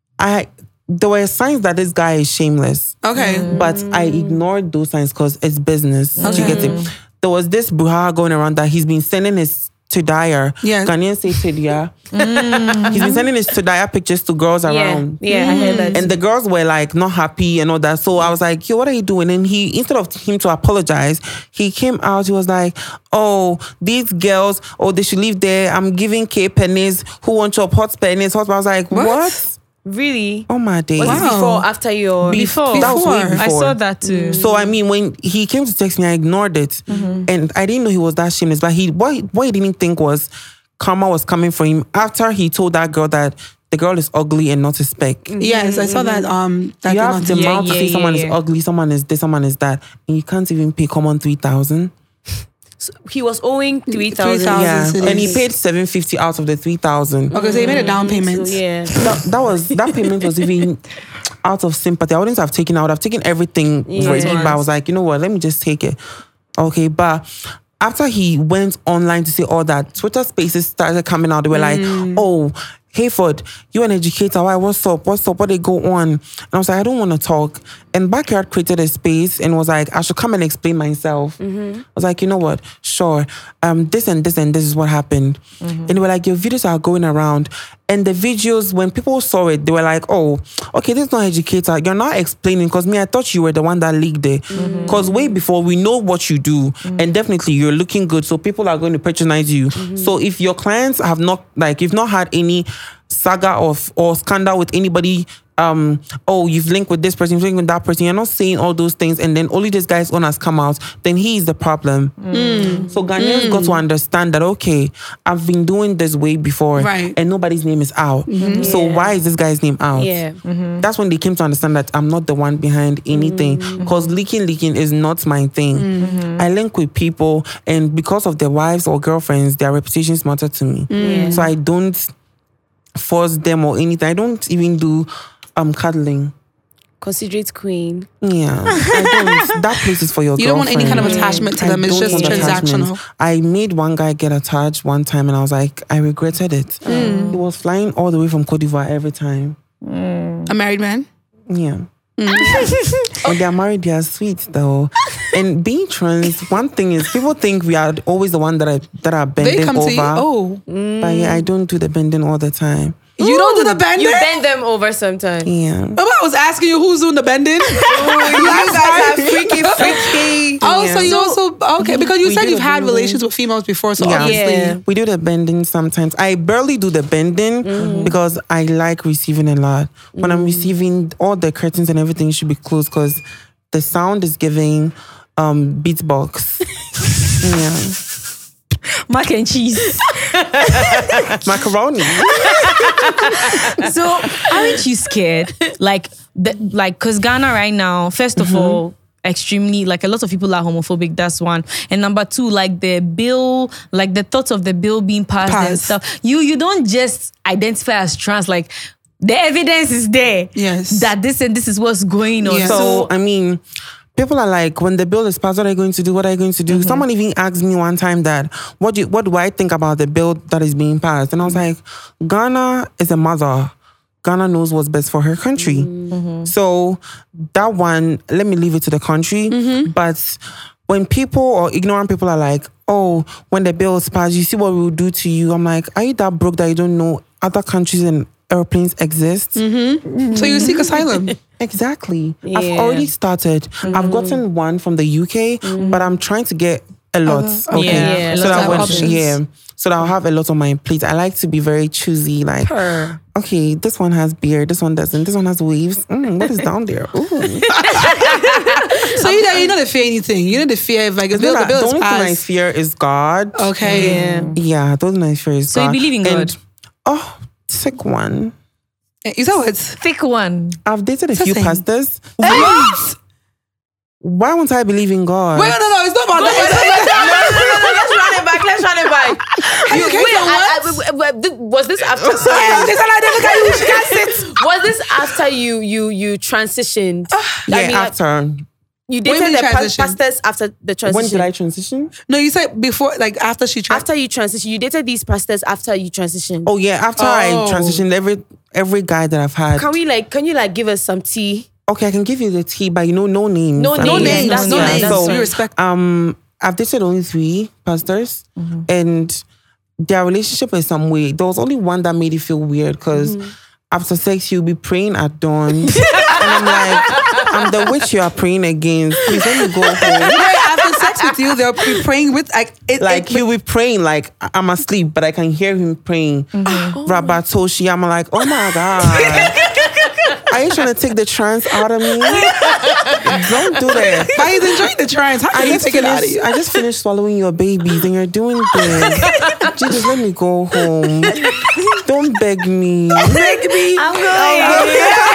Speaker 1: there were signs that this guy is shameless.
Speaker 2: Okay.
Speaker 1: But I ignored those signs because it's business.
Speaker 2: Okay.
Speaker 1: You get it? There was this brouhaha going around that he's been sending his Todaya.
Speaker 2: Yes.
Speaker 1: Ghanaians say Todaya. He's been sending his Todaya pictures to girls around.
Speaker 3: Yeah, I heard that.
Speaker 1: And the girls were like not happy and all that. So I was like, yo, what are you doing? And he, instead of him to apologize, he came out, he was like, oh, these girls, they should leave there. I'm giving K pennies. Who wants your hot pennies? I was like, what?
Speaker 3: Really?
Speaker 1: Oh my days.
Speaker 3: Was this before, after your...
Speaker 4: Before.
Speaker 1: That was way before.
Speaker 4: I saw that too.
Speaker 1: So I mean, when he came to text me, I ignored it. And I didn't know he was that shameless. But what he didn't think was karma was coming for him after he told that girl that the girl is ugly and not a speck.
Speaker 2: Yes, I saw that. That
Speaker 1: You have the mouth to say someone is ugly, someone is this, someone is that, and you can't even pay common 3,000.
Speaker 3: So he was owing 3,000.
Speaker 2: 3,000.
Speaker 1: Yeah, and he paid 750 out of the 3,000.
Speaker 2: Okay, so he made a down payment.
Speaker 3: So, yeah.
Speaker 1: That payment was even out of sympathy. I wouldn't have taken out. I've taken everything ready, but I was like, you know what? Let me just take it. Okay, but after he went online to say all that, Twitter Spaces started coming out. They were like, oh, Hayford, you're an educator. Why? What's up? What they go on? And I was like, I don't want to talk. And Backyard created a space and was like, I should come and explain myself. I was like, you know what? Sure. This and this and this is what happened. And they were like, your videos are going around. And the videos, when people saw it, they were like, oh, okay, this is not educator. You're not explaining, because I thought you were the one that leaked it. Because way before, we know what you do. And definitely you're looking good. So people are going to patronize you. So if your clients have not, you've not had any saga or scandal with anybody, you've linked with this person, you've linked with that person, you're not saying all those things, and then only this guy's own has come out, then he is the problem. So Ghanaians got to understand that, okay, I've been doing this way before, and nobody's name is out. So why is this guy's name out? That's when they came to understand that I'm not the one behind anything, because leaking is not my thing. I link with people, and because of their wives or girlfriends, their reputations matter to me. So I don't force them or anything. I don't even do cuddling.
Speaker 3: Considerate queen.
Speaker 1: Yeah, I don't. That place is for your girlfriend.
Speaker 2: You don't want any kind of attachment to them. It's just transactional.
Speaker 1: I made one guy get attached one time, and I was like, I regretted it. He was flying all the way from Cote d'Ivoire every time.
Speaker 2: A married man?
Speaker 1: Yeah. When they're married, they are sweet though. And being trans, one thing is, people think we are always the one that are bending
Speaker 2: they come
Speaker 1: over.
Speaker 2: To you.
Speaker 1: But yeah, I don't do the bending all the time.
Speaker 2: You don't do the bending?
Speaker 3: You bend them over sometimes.
Speaker 1: Yeah.
Speaker 2: I was asking you who's doing the bending.
Speaker 1: You guys are freaky.
Speaker 2: Oh, so you also, okay, because you said you've had relations with females before, so obviously.
Speaker 1: We do the bending sometimes. I barely do the bending because I like receiving a lot. When I'm receiving, all the curtains and everything should be closed because the sound is giving beatbox. Yeah.
Speaker 4: Mac and cheese.
Speaker 1: Macaroni.
Speaker 4: So aren't you scared? Because Ghana right now, first of all, extremely, a lot of people are homophobic, that's one. And number two, the bill, the thoughts of the bill being passed and stuff. You don't just identify as trans, the evidence is there.
Speaker 1: Yes.
Speaker 4: That this and this is what's going on.
Speaker 1: Yeah. So, I mean, people are like, when the bill is passed, what are you going to do? What are you going to do? Someone even asked me one time that, what do I think about the bill that is being passed? And I was like, Ghana is a mother. Ghana knows what's best for her country. So that one, let me leave it to the country. But when people or ignorant people are like, oh, when the bill is passed, you see what we will do to you. I'm like, are you that broke that you don't know other countries and airplanes exist?
Speaker 2: So you seek asylum.
Speaker 1: Exactly. Yeah. I've already started. I've gotten one from the UK, but I'm trying to get a lot. Okay. So that I'll have a lot on my plate. I like to be very choosy. Okay, this one has beard, this one doesn't, this one has waves. What is down there? Ooh.
Speaker 2: So you don't fear anything. You don't fear if the bill is passed.
Speaker 1: The only thing I fear is God.
Speaker 2: Okay.
Speaker 1: Yeah, the only thing I fear is God.
Speaker 4: So you believe in God?
Speaker 1: Thick one.
Speaker 2: Is that what?
Speaker 4: Thick one.
Speaker 1: I've dated a few pastors.
Speaker 2: What?
Speaker 1: Why won't I believe in God?
Speaker 2: Wait, no, it's not about that.
Speaker 3: Let's run it back. Was this after? Was this after you transitioned?
Speaker 1: After.
Speaker 3: You dated the pastors after the transition.
Speaker 1: When did I transition?
Speaker 2: No, you said before, like after she transitioned.
Speaker 3: After you transition, you dated these pastors after you transitioned.
Speaker 1: Oh yeah, after I transitioned, every guy that I've had.
Speaker 3: Can you give us some tea?
Speaker 1: Okay, I can give you the tea, but no names.
Speaker 3: No names.
Speaker 2: That's no names.
Speaker 1: So,
Speaker 2: we respect.
Speaker 1: I've dated only 3 pastors, and their relationship in some way. There was only one that made it feel weird because after sex you'll be praying at dawn, and I'm like, I'm the witch you are praying against. Please let me go home.
Speaker 2: After sex with you, they'll be praying with
Speaker 1: he'll be praying like I'm asleep, but I can hear him praying. Rabatoshi, I'm like, oh my God. Are you trying to take the trance out of me? Don't do that.
Speaker 2: But he's enjoying the trance. How can you take it out of you?
Speaker 1: I just finished swallowing your babies and you're doing this. Jesus, let me go home. Don't beg me.
Speaker 2: Beg me.
Speaker 3: I'm going.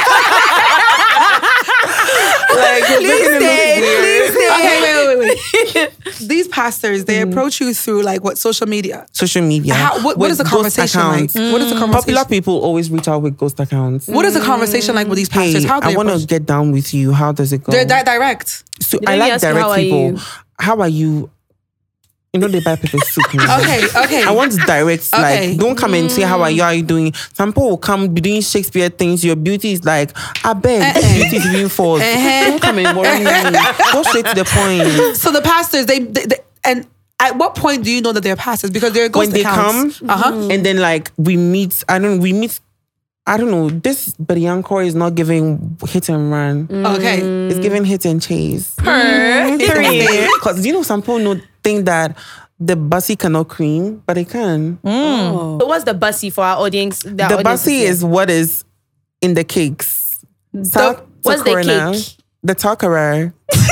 Speaker 2: Please stay. Okay, wait. These pastors, they approach you through like what, social media?
Speaker 1: Social media.
Speaker 2: What is the conversation like? What is the conversation?
Speaker 1: Popular people always reach out with ghost accounts.
Speaker 2: What is the conversation like with these pastors?
Speaker 1: Hey,
Speaker 2: How do
Speaker 1: I want to get down with you. How does it go?
Speaker 2: They're direct.
Speaker 1: So I like direct people. How are you? You know they buy pepper soup.
Speaker 2: Okay.
Speaker 1: I want direct, like, don't come and say, how are you doing? Some people will come be doing Shakespeare things. Your beauty is like, I beg, beauty is being false. Don't come and worry me. Go straight to the point.
Speaker 2: So the pastors, they and at what point do you know that they're pastors? Because they're ghost accounts.
Speaker 1: When they come, and then like we meet, I don't know, this Beriancore is not giving hit and run.
Speaker 2: Okay.
Speaker 1: It's giving hit and chase. Because some people think that the bussy cannot cream, but it can.
Speaker 3: So what's the bussy for our audience?
Speaker 1: The bussy is what is in the cakes.
Speaker 3: What's the cake?
Speaker 1: The takerer.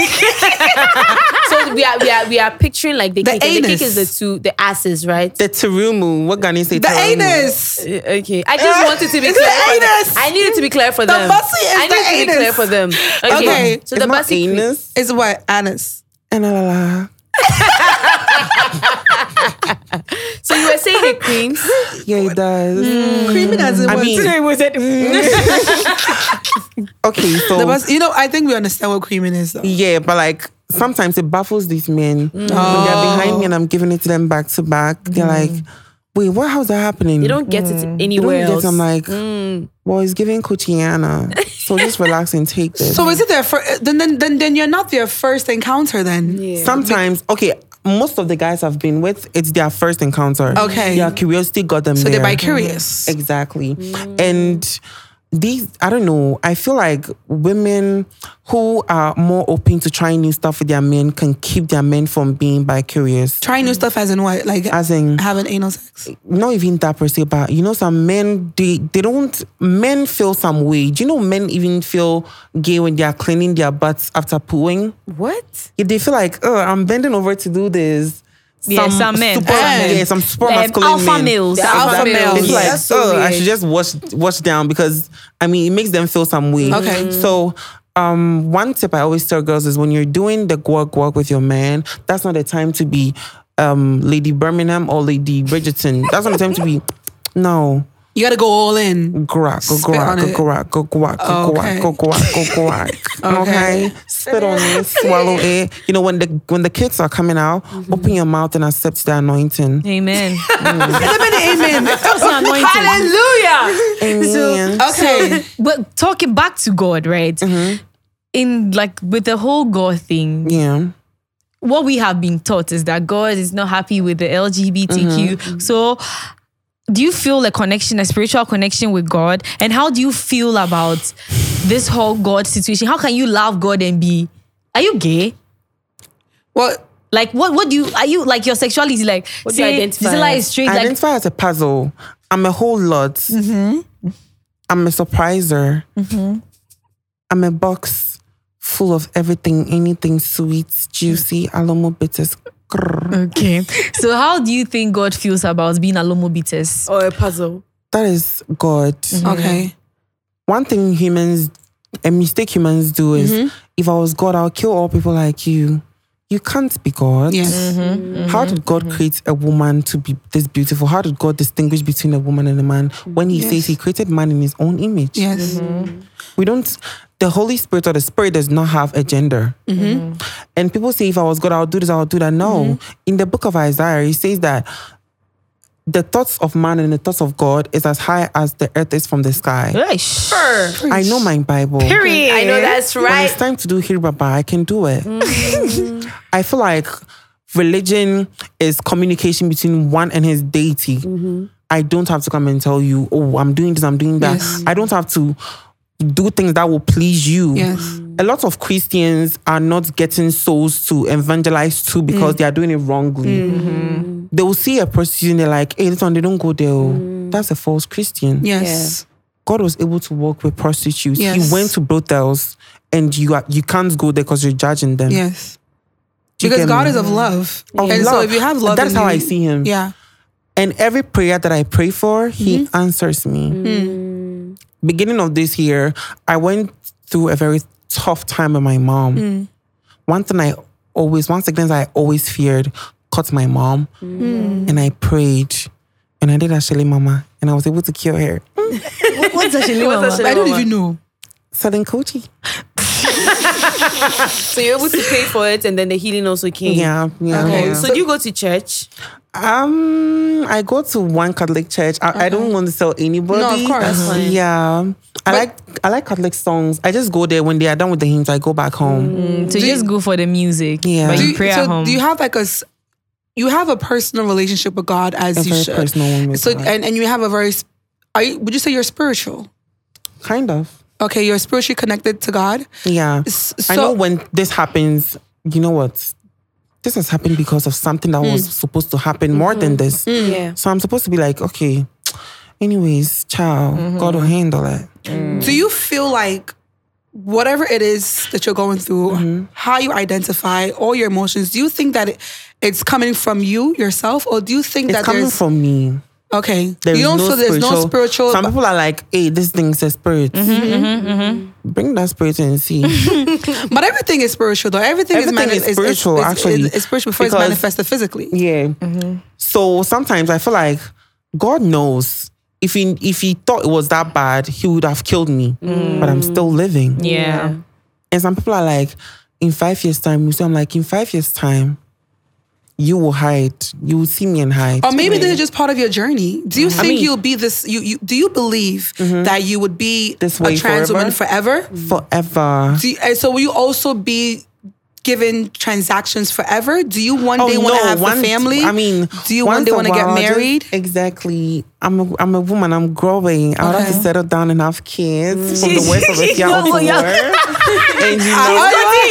Speaker 3: So we are picturing like the cake.
Speaker 2: Anus.
Speaker 3: The cake is the asses, right?
Speaker 1: The terumu. What Ghanaians say?
Speaker 2: The
Speaker 1: terumu.
Speaker 2: anus.
Speaker 3: Okay. I just wanted to be clear. I needed to be clear for them.
Speaker 2: The bussy is
Speaker 3: I needed to be clear for them. Okay. So
Speaker 1: it's
Speaker 3: the bussy
Speaker 1: anus.
Speaker 2: Is what? Anus.
Speaker 3: So you were saying it creams?
Speaker 1: Yeah, it does.
Speaker 2: Creaming as it was.
Speaker 1: Okay, so
Speaker 2: I think we understand what creaming is, though.
Speaker 1: Yeah, but like sometimes it baffles these men when they're behind me and I'm giving it to them back to back. They're like, wait, how's that happening?
Speaker 3: They don't get it anywhere else.
Speaker 1: I'm like, well, it's giving Cochiana, so just relax and take this.
Speaker 2: So is it their first? Then you're not their first encounter. Then
Speaker 1: sometimes, okay. Most of the guys I've been with, it's their first encounter.
Speaker 2: Okay,
Speaker 1: their curiosity got them
Speaker 2: so
Speaker 1: there.
Speaker 2: they're bi-curious.
Speaker 1: Exactly, and these, I don't know, I feel like women who are more open to trying new stuff with their men can keep their men from being bi-curious.
Speaker 2: Trying new stuff as in what? Like
Speaker 1: as in
Speaker 2: having anal sex?
Speaker 1: Not even that per se, but some men, men feel some way. Do you know men even feel gay when they are cleaning their butts after pooing?
Speaker 3: What?
Speaker 1: If they feel like, I'm bending over to do this.
Speaker 4: Some men.
Speaker 1: Some super masculine
Speaker 4: alpha
Speaker 1: men.
Speaker 4: males.
Speaker 2: Alpha males.
Speaker 1: It's like, I should just wash down because, it makes them feel some way.
Speaker 2: Okay.
Speaker 1: So, one tip I always tell girls is when you're doing the guac with your man, that's not the time to be Lady Birmingham or Lady Bridgerton. That's not the time to be, no.
Speaker 2: You gotta go all in.
Speaker 1: Go guac. Okay. Spit on it, swallow it. When the kids are coming out, open your mouth and accept the anointing.
Speaker 4: Amen.
Speaker 2: Amen.
Speaker 3: Hallelujah.
Speaker 1: Amen.
Speaker 2: Okay.
Speaker 4: But talking back to God, right? In like with the whole God thing.
Speaker 1: Yeah.
Speaker 4: What we have been taught is that God is not happy with the LGBTQ. So do you feel a spiritual connection with God? And how do you feel about this whole God situation? How can you love God and are you gay?
Speaker 2: What?
Speaker 4: Like, are you, like, your sexuality, like,
Speaker 3: what do you identify?
Speaker 4: Gisela is straight,
Speaker 1: I identify as a puzzle. I'm a whole lot. I'm a surpriser. I'm a box full of everything, anything sweet, juicy, alomo bitters.
Speaker 4: Okay. So how do you think God feels about being alomo bitters?
Speaker 3: Or a puzzle?
Speaker 1: That is God.
Speaker 2: Okay.
Speaker 1: One thing humans a mistake humans do is, if I was God, I'll kill all people like you. You can't be God.
Speaker 2: Yes.
Speaker 1: How did God create a woman to be this beautiful? How did God distinguish between a woman and a man when he says he created man in his own image?
Speaker 2: Yes.
Speaker 1: We don't, the Holy Spirit or the Spirit does not have a gender. And people say, if I was God, I'll do this, I'll do that. No. In the book of Isaiah, he says that the thoughts of man and the thoughts of God is as high as the earth is from the sky.
Speaker 3: Sure.
Speaker 1: I know my Bible.
Speaker 3: Period. I know that's
Speaker 1: When
Speaker 3: right.
Speaker 1: it's time to do Hiribaba, I can do it. I feel like religion is communication between one and his deity. I don't have to come and tell you, oh, I'm doing this, I'm doing that.
Speaker 2: Yes.
Speaker 1: I don't have to do things that will please you.
Speaker 2: Yes.
Speaker 1: A lot of Christians are not getting souls to evangelize to because they are doing it wrongly. They will see a prostitute and they're like, hey, this one, they don't go there. That's a false Christian.
Speaker 2: Yes.
Speaker 1: God was able to work with prostitutes.
Speaker 2: Yes.
Speaker 1: He went to brothels and you can't go there because you're judging them.
Speaker 2: Yes.
Speaker 1: Do you
Speaker 2: Because
Speaker 1: get
Speaker 2: God
Speaker 1: me?
Speaker 2: is of love.
Speaker 1: Of
Speaker 2: And so
Speaker 1: love.
Speaker 2: if you have love,
Speaker 1: That's
Speaker 2: in
Speaker 1: how
Speaker 2: you,
Speaker 1: I see him.
Speaker 2: Yeah.
Speaker 1: And every prayer that I pray for, he answers me. Beginning of this year, I went through a very tough time with my mom. One sickness I always feared caught my mom. And I prayed. And I did actually, Mama. And I was able to cure her.
Speaker 4: What's actually mama?
Speaker 2: I don't even know.
Speaker 1: Selling Kochi.
Speaker 3: So you're able to pay for it, and then the healing also came.
Speaker 1: Yeah.
Speaker 2: Okay.
Speaker 1: Yeah.
Speaker 3: So do you go to church?
Speaker 1: I go to one Catholic church. I don't want to tell anybody.
Speaker 2: No, of course. That's
Speaker 3: fine.
Speaker 1: Yeah. I like Catholic songs. I just go there when they are done with the hymns. I go back home.
Speaker 4: So you just go for the music.
Speaker 1: Yeah.
Speaker 4: But
Speaker 1: Do
Speaker 4: you pray at home.
Speaker 2: Do you have like you have a personal relationship with God as
Speaker 1: A
Speaker 2: you
Speaker 1: very
Speaker 2: should.
Speaker 1: personal one with
Speaker 2: So
Speaker 1: God.
Speaker 2: and you have a very would you say you're spiritual?
Speaker 1: Kind of.
Speaker 2: Okay, you're spiritually connected to God.
Speaker 1: Yeah. I know when this happens, you know what? This has happened because of something that was supposed to happen more than this.
Speaker 3: Yeah.
Speaker 1: So I'm supposed to be like, okay, anyways, ciao. God will handle it.
Speaker 2: Do you feel like whatever it is that you're going through, how you identify all your emotions, do you think that it's coming from you yourself, or do you think
Speaker 1: It's
Speaker 2: that
Speaker 1: coming
Speaker 2: there's
Speaker 1: from me.
Speaker 2: okay?
Speaker 1: There
Speaker 2: You
Speaker 1: is
Speaker 2: don't
Speaker 1: no
Speaker 2: feel there's no spiritual.
Speaker 1: Some people are like, hey, this thing's a spirit. Bring that spirit and see.
Speaker 2: But everything is spiritual, though. Everything
Speaker 1: Everything is spiritual, actually.
Speaker 2: It's spiritual before it's
Speaker 1: Because-
Speaker 2: manifested physically.
Speaker 1: Yeah. So sometimes I feel like God knows. If he thought it was that bad, he would have killed me. But I'm still living.
Speaker 4: Yeah.
Speaker 1: And some people are like, in 5 years' time, you see, I'm like, in 5 years' time, you will hide. You will see me and hide.
Speaker 2: Or maybe this is just part of your journey. Do you think you'll be this? Do you believe that you would be
Speaker 1: This
Speaker 2: a
Speaker 1: way
Speaker 2: trans woman
Speaker 1: forever?
Speaker 2: forever?
Speaker 1: Forever.
Speaker 2: And so will you also be given transactions forever? Do you one day want to have a family?
Speaker 1: I mean,
Speaker 2: do you one day want to get married?
Speaker 1: Exactly. I'm a woman. I'm growing. I would have to
Speaker 2: Okay.
Speaker 1: settle down and have kids from the west of the Seattle to work. And you know,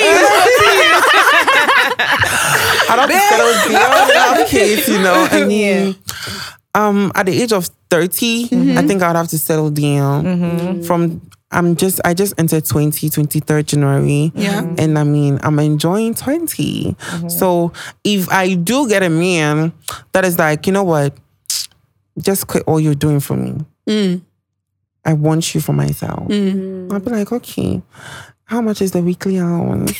Speaker 1: I'd have to settle down and have kids, you know. I mean, at the age of 30, I think I'd have to settle down. I just entered 23rd January.
Speaker 2: Yeah.
Speaker 1: And I mean, I'm enjoying 20. So if I do get a man that is like, you know what, just quit all you're doing for me. I want you for myself. I'll be like, okay, how much is the weekly allowance?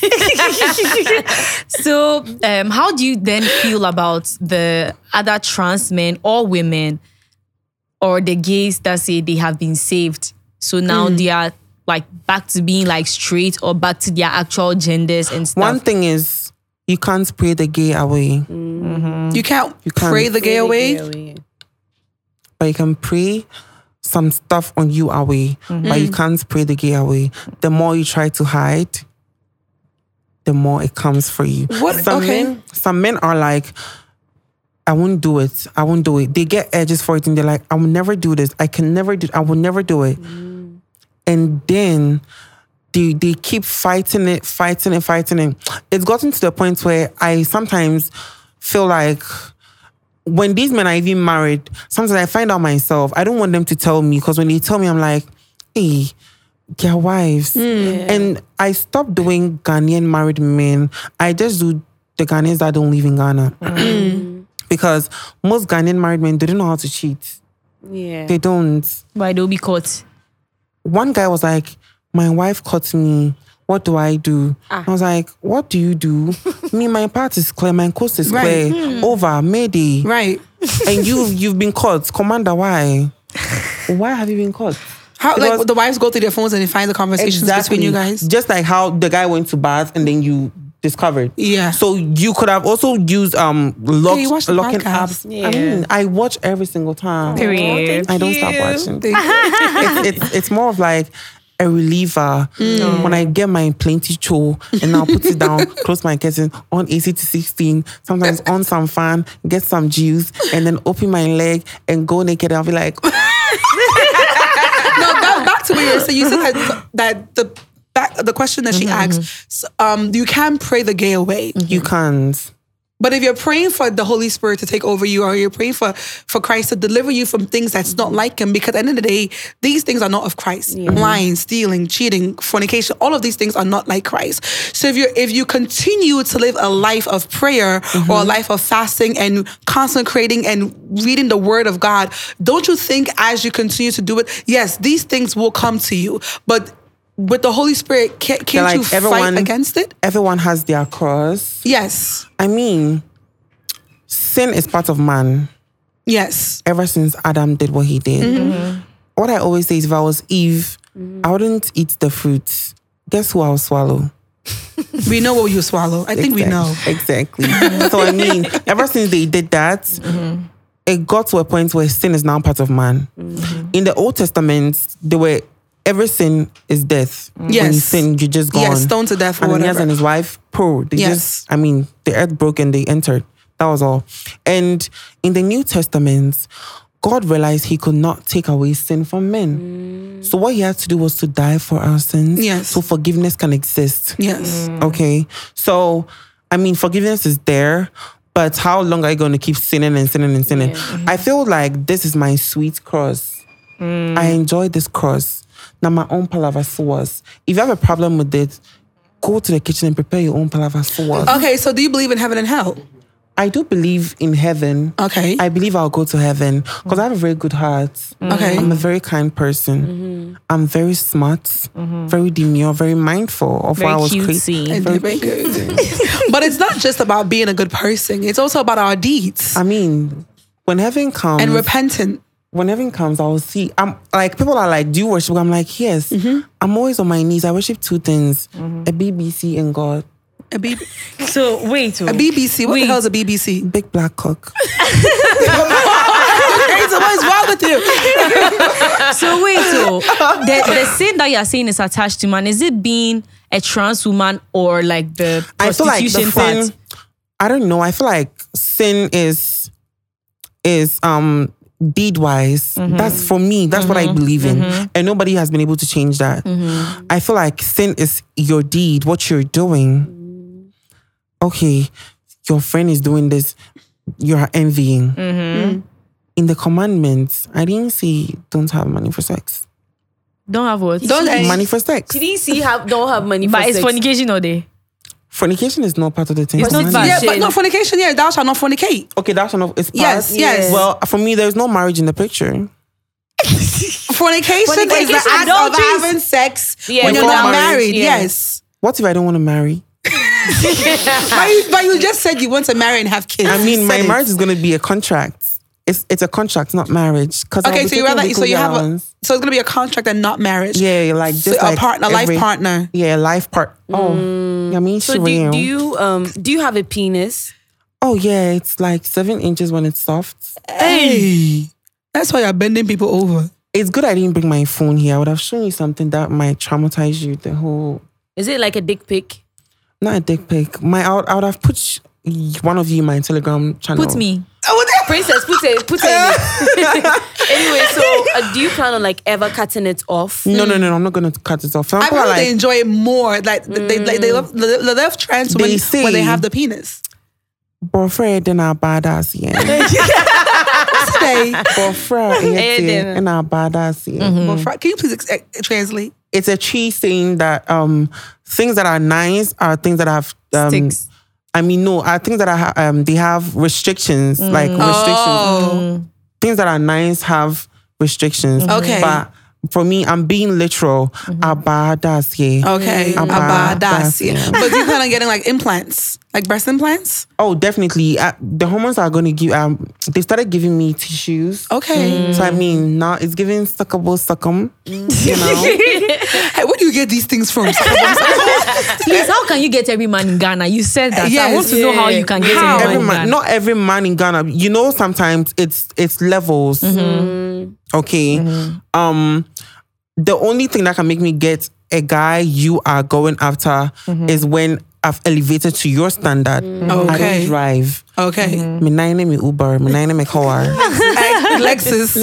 Speaker 4: So, how do you then feel about the other trans men or women or the gays that say they have been saved? So now they are like back to being like straight or back to their actual genders and stuff.
Speaker 1: One thing is, you can't pray the gay away,
Speaker 2: You can't
Speaker 1: can't.
Speaker 2: pray the gay away.
Speaker 1: but you can pray some stuff on you away, but you can't pray the gay away. The more you try to hide, the more it comes for you.
Speaker 2: What?
Speaker 1: Some men are like, I won't do it. I won't do it. They get edges for it and they're like, I will never do this. I can never do it. I will never do it. And then they keep fighting it. It's gotten to the point where I sometimes feel like when these men are even married, sometimes I find out myself, I don't want them to tell me, because when they tell me, I'm like, hey, their wives. And I stopped doing Ghanaian married men. I just do the Ghanaians that don't live in Ghana. Because most Ghanaian married men, they don't know how to cheat.
Speaker 3: Yeah.
Speaker 1: They don't.
Speaker 4: Why they'll be caught?
Speaker 1: One guy was like, my wife caught me. What do I do? I was like, what do you do? Me, my part is clear. My coast is clear. Over, Mayday.
Speaker 2: Right.
Speaker 1: And you've been caught. Commander, why? Why have you been caught?
Speaker 2: How, like, the wives go through their phones and they find the conversations between you guys?
Speaker 1: Just like how the guy went to bath and then you discovered.
Speaker 2: Yeah.
Speaker 1: So you could have also used locking apps.
Speaker 3: Yeah.
Speaker 1: I mean, I watch every single time.
Speaker 4: Period.
Speaker 1: I don't stop watching. It's more of like a reliever when I get my plenty show and I'll put it down, close my curtain, on AC to 16, sometimes on some fan, get some juice, and then open my leg and go naked. I'll be like,
Speaker 2: back to what you were saying. You said that the question that she asked, you can pray the gay away.
Speaker 1: you can't.
Speaker 2: But if you're praying for the Holy Spirit to take over you, or you're praying for Christ to deliver you from things that's not like him, because at the end of the day, these things are not of Christ. Lying, stealing, cheating, fornication, all of these things are not like Christ. So if you continue to live a life of prayer or a life of fasting and consecrating and reading the word of God, don't you think as you continue to do it, yes, these things will come to you, but with the Holy Spirit, can't
Speaker 1: like
Speaker 2: you fight against it?
Speaker 1: Everyone has their cross.
Speaker 2: Yes.
Speaker 1: I mean, sin is part of man.
Speaker 2: Yes.
Speaker 1: Ever since Adam did what he did. What I always say is, if I was Eve, I wouldn't eat the fruits. Guess who I'll swallow?
Speaker 2: We know what you swallow. I think we know.
Speaker 1: Exactly. So I mean, ever since they did that, it got to a point where sin is now part of man. In the Old Testament, every sin is death.
Speaker 2: Yes.
Speaker 1: When you sin, you're just gone.
Speaker 2: Yes, stoned to death or whatever.
Speaker 1: Ananias and his wife, the earth broke and they entered. That was all. And in the New Testament, God realized he could not take away sin from men. So what he had to do was to die for our sins.
Speaker 2: Yes.
Speaker 1: So forgiveness can exist.
Speaker 2: Yes.
Speaker 1: Okay. So, I mean, forgiveness is there, but how long are you going to keep sinning and sinning and sinning? I feel like this is my sweet cross. I enjoy this cross. Now, my own palaver sauce. If you have a problem with it, go to the kitchen and prepare your own palaver sauce.
Speaker 2: Okay, so do you believe in heaven and hell?
Speaker 1: I do believe in heaven.
Speaker 2: Okay.
Speaker 1: I believe I'll go to heaven because I have a very good heart.
Speaker 2: Okay.
Speaker 1: I'm a very kind person. I'm very smart, very demure, very mindful of why I was created.
Speaker 2: Very good. But it's not just about being a good person. It's also about our deeds.
Speaker 1: I mean, when heaven comes...
Speaker 2: And repentant.
Speaker 1: When heaven comes, I will see. I'm like, people are like, do you worship? I'm like, yes. I'm always on my knees. I worship two things: a BBC and God.
Speaker 4: So wait,
Speaker 2: a BBC. What the hell is a BBC?
Speaker 1: Big black cock.
Speaker 2: So what is wrong with you?
Speaker 4: So wait, the sin that you're saying is attached to man. Is it being a trans woman or like the prostitution part?
Speaker 1: Sin, I don't know. I feel like sin is deed-wise. That's for me. That's what I believe in. And nobody has been able to change that. I feel like sin is your deed, what you're doing. Okay, your friend is doing this. You're envying. In the commandments, I didn't say don't have money for sex.
Speaker 4: Don't have what?
Speaker 1: Money for sex.
Speaker 3: She didn't see don't have money for
Speaker 4: but
Speaker 3: sex.
Speaker 4: it's fornication all day.
Speaker 1: Fornication is not part of the thing.
Speaker 4: It's not bad.
Speaker 2: Yeah, but not fornication. Yeah, thou shalt not fornicate.
Speaker 1: Okay, thou shalt not. It's part.
Speaker 2: Yes.
Speaker 1: Well, for me, there's no marriage in the picture.
Speaker 2: Fornication is the act of having sex when you're not married. Yes.
Speaker 1: What if I don't want to marry?
Speaker 2: But you just said you want to marry and have kids.
Speaker 1: I mean, my marriage is going to be a contract. It's a contract, not marriage.
Speaker 2: Okay, so it's going to be a contract and not marriage.
Speaker 1: Yeah, like just
Speaker 2: a partner, life partner.
Speaker 1: Yeah, life part. Oh, I mean,
Speaker 3: so do you have a penis?
Speaker 1: Oh yeah, it's like 7 inches when it's soft.
Speaker 2: Hey, that's why you're bending people over.
Speaker 1: It's good I didn't bring my phone here. I would have shown you something that might traumatize you. The whole.
Speaker 3: Is it like a dick pic?
Speaker 1: Not a dick pic. I would have put one of you in my Telegram channel.
Speaker 4: Put me.
Speaker 3: Princess, put it in. Anyway, so do you plan on like ever cutting it off?
Speaker 1: No, I'm not going to cut it off.
Speaker 2: I heard they enjoy it more. Like they love trans women when they have the penis.
Speaker 1: Boyfriend in our badass, yeah. Boyfriend in our badass, yeah.
Speaker 2: Can you please translate?
Speaker 1: It's a tree saying that things that are nice are things that have
Speaker 4: sticks.
Speaker 1: I mean, no, are things that are they have restrictions, like restrictions. Things that are nice have restrictions.
Speaker 2: Okay.
Speaker 1: But for me, I'm being literal. Abadasye.
Speaker 2: Okay. Abadasye. But you plan on getting like implants, like breast implants?
Speaker 1: Oh, definitely. The hormones are going to give. They started giving me tissues.
Speaker 2: Okay.
Speaker 1: So I mean, now it's giving suckable succum. You know.
Speaker 2: Hey, where do you get these things from?
Speaker 4: Please, how can you get every man in Ghana? You said that.
Speaker 2: Yes,
Speaker 4: I want to know how you can get
Speaker 1: Every
Speaker 4: every man in
Speaker 1: man,
Speaker 4: Ghana.
Speaker 1: not every man in Ghana. You know, sometimes it's levels. Okay. The only thing that can make me get a guy you are going after is when I've elevated to your standard. I don't drive.
Speaker 2: Okay.
Speaker 1: My name is Uber. My name is car.
Speaker 2: Lexus.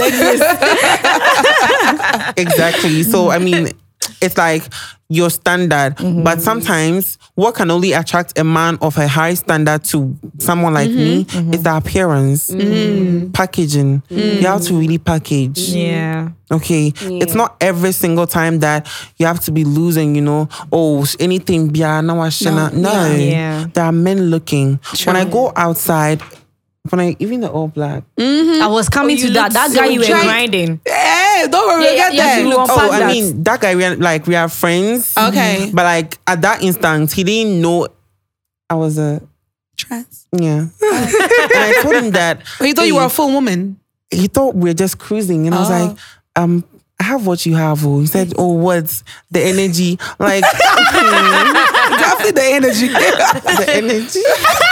Speaker 1: Exactly. So I mean, it's like your standard. But sometimes what can only attract a man of a high standard to someone like me is the appearance. Packaging. You have to really package.
Speaker 4: Yeah.
Speaker 1: Okay. It's not every single time that you have to be losing, you know, anything. No.
Speaker 4: Yeah.
Speaker 1: There are men looking. When I go outside, even the all black.
Speaker 4: I was coming to that. That guy you were grinding.
Speaker 2: Hey, don't worry, we'll get there.
Speaker 1: I mean, that guy, we are friends.
Speaker 2: Okay.
Speaker 1: But like at that instant, he didn't know I was a
Speaker 2: trans.
Speaker 1: Yeah. And I told him that.
Speaker 2: He thought you were a full woman.
Speaker 1: He thought we were just cruising. And I was like, I have what you have. He said, what's the energy? Like,
Speaker 2: definitely the energy.
Speaker 1: The energy.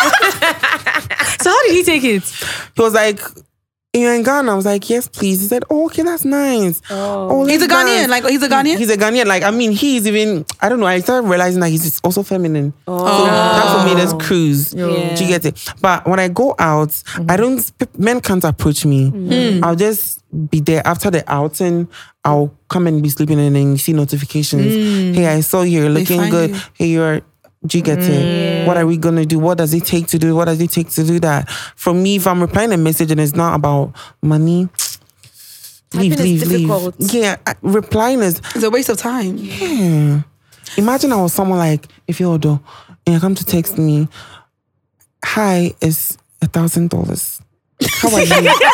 Speaker 4: So how did he take it?
Speaker 1: He was like, you're in Ghana? I was like, yes, please. He said, okay, that's nice.
Speaker 2: He's a Ghanaian. Like, he's a Ghanaian?
Speaker 1: He's a Ghanaian. Like, I mean, he's even, I don't know, I started realizing that he's also feminine. So that's what made us cruise. Do you get it? But when I go out, men can't approach me. I'll just be there after the outing. I'll come and be sleeping and then you see notifications. Hey, I saw you. You're looking good.
Speaker 2: You.
Speaker 1: Hey, you're... Do you get it? What are we going to do? What does it take to do? What does it take to do that? For me, if I'm replying a message and it's not about money, leave. Yeah, replying is...
Speaker 2: It's a waste of time.
Speaker 1: Yeah. Imagine I was someone like, if you're Odo, and you come to text me, hi, it's $1,000. How are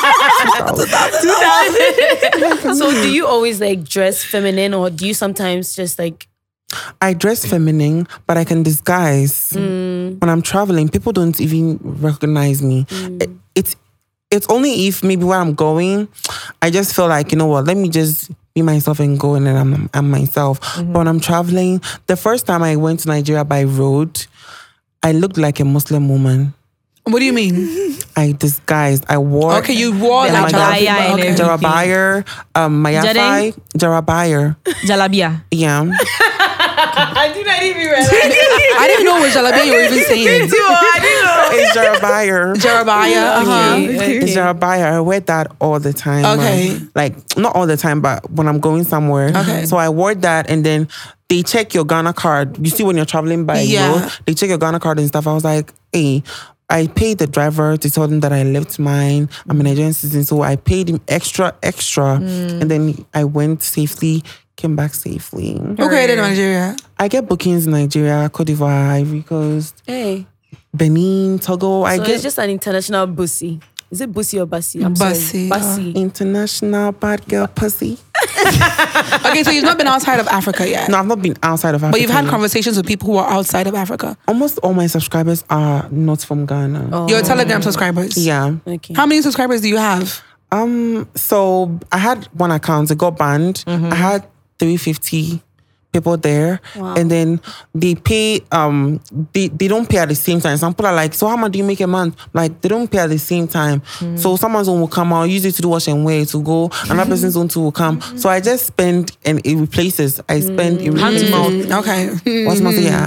Speaker 1: you?
Speaker 3: 2,000. So do you always like dress feminine or do you sometimes just like...
Speaker 1: I dress feminine, but I can disguise. When I'm traveling, people don't even recognize me. It's only if maybe where I'm going, I just feel like, you know what, let me just be myself and go and then I'm myself. But when I'm traveling, the first time I went to Nigeria by road, I looked like a Muslim woman.
Speaker 2: What do you mean?
Speaker 1: I disguised. I wore...
Speaker 2: Okay, you wore like
Speaker 1: Jarabaya, Mayafai, Jarabaya.
Speaker 4: Jalabia.
Speaker 1: Yeah.
Speaker 3: I didn't even realize.
Speaker 2: I didn't know what jalabia you were even saying.
Speaker 3: I didn't know.
Speaker 1: It's Jarabaya.
Speaker 2: Okay.
Speaker 1: It's Jarabaya. I wear that all the time.
Speaker 2: Okay.
Speaker 1: Like, not all the time, but when I'm going somewhere.
Speaker 2: Okay.
Speaker 1: So I wore that and then they check your Ghana card. You see when you're traveling by road, they check your Ghana card and stuff. I was like, hey, I paid the driver to tell them that I left mine. I'm a Nigerian citizen, so I paid him extra. And then I went safely, came back safely.
Speaker 2: Okay, then Nigeria.
Speaker 1: I get bookings in Nigeria, Cote d'Ivoire, Ivory Coast, Benin, Togo.
Speaker 3: It's just an international bussy. Is it bussy or bussy? I'm sorry. Bussy.
Speaker 1: International bad girl pussy.
Speaker 2: Okay, so you've not been outside of Africa yet?
Speaker 1: No, I've not been outside of Africa.
Speaker 2: But you've had conversations with people who are outside of Africa?
Speaker 1: Almost all my subscribers are not from Ghana.
Speaker 2: Your Telegram subscribers?
Speaker 1: Yeah.
Speaker 3: Okay.
Speaker 2: How many subscribers do you have?
Speaker 1: So I had one account, it got banned. I had 350 people there.
Speaker 3: Wow.
Speaker 1: And then they pay, they don't pay at the same time. Some people are like, so how much do you make a month? Like, they don't pay at the same time. So someone's own will come out, use it to do wash and wear, to go. Another person's own will come. So I just spend and it replaces. I spend, it replaces.
Speaker 2: Okay.
Speaker 1: What's my yeah.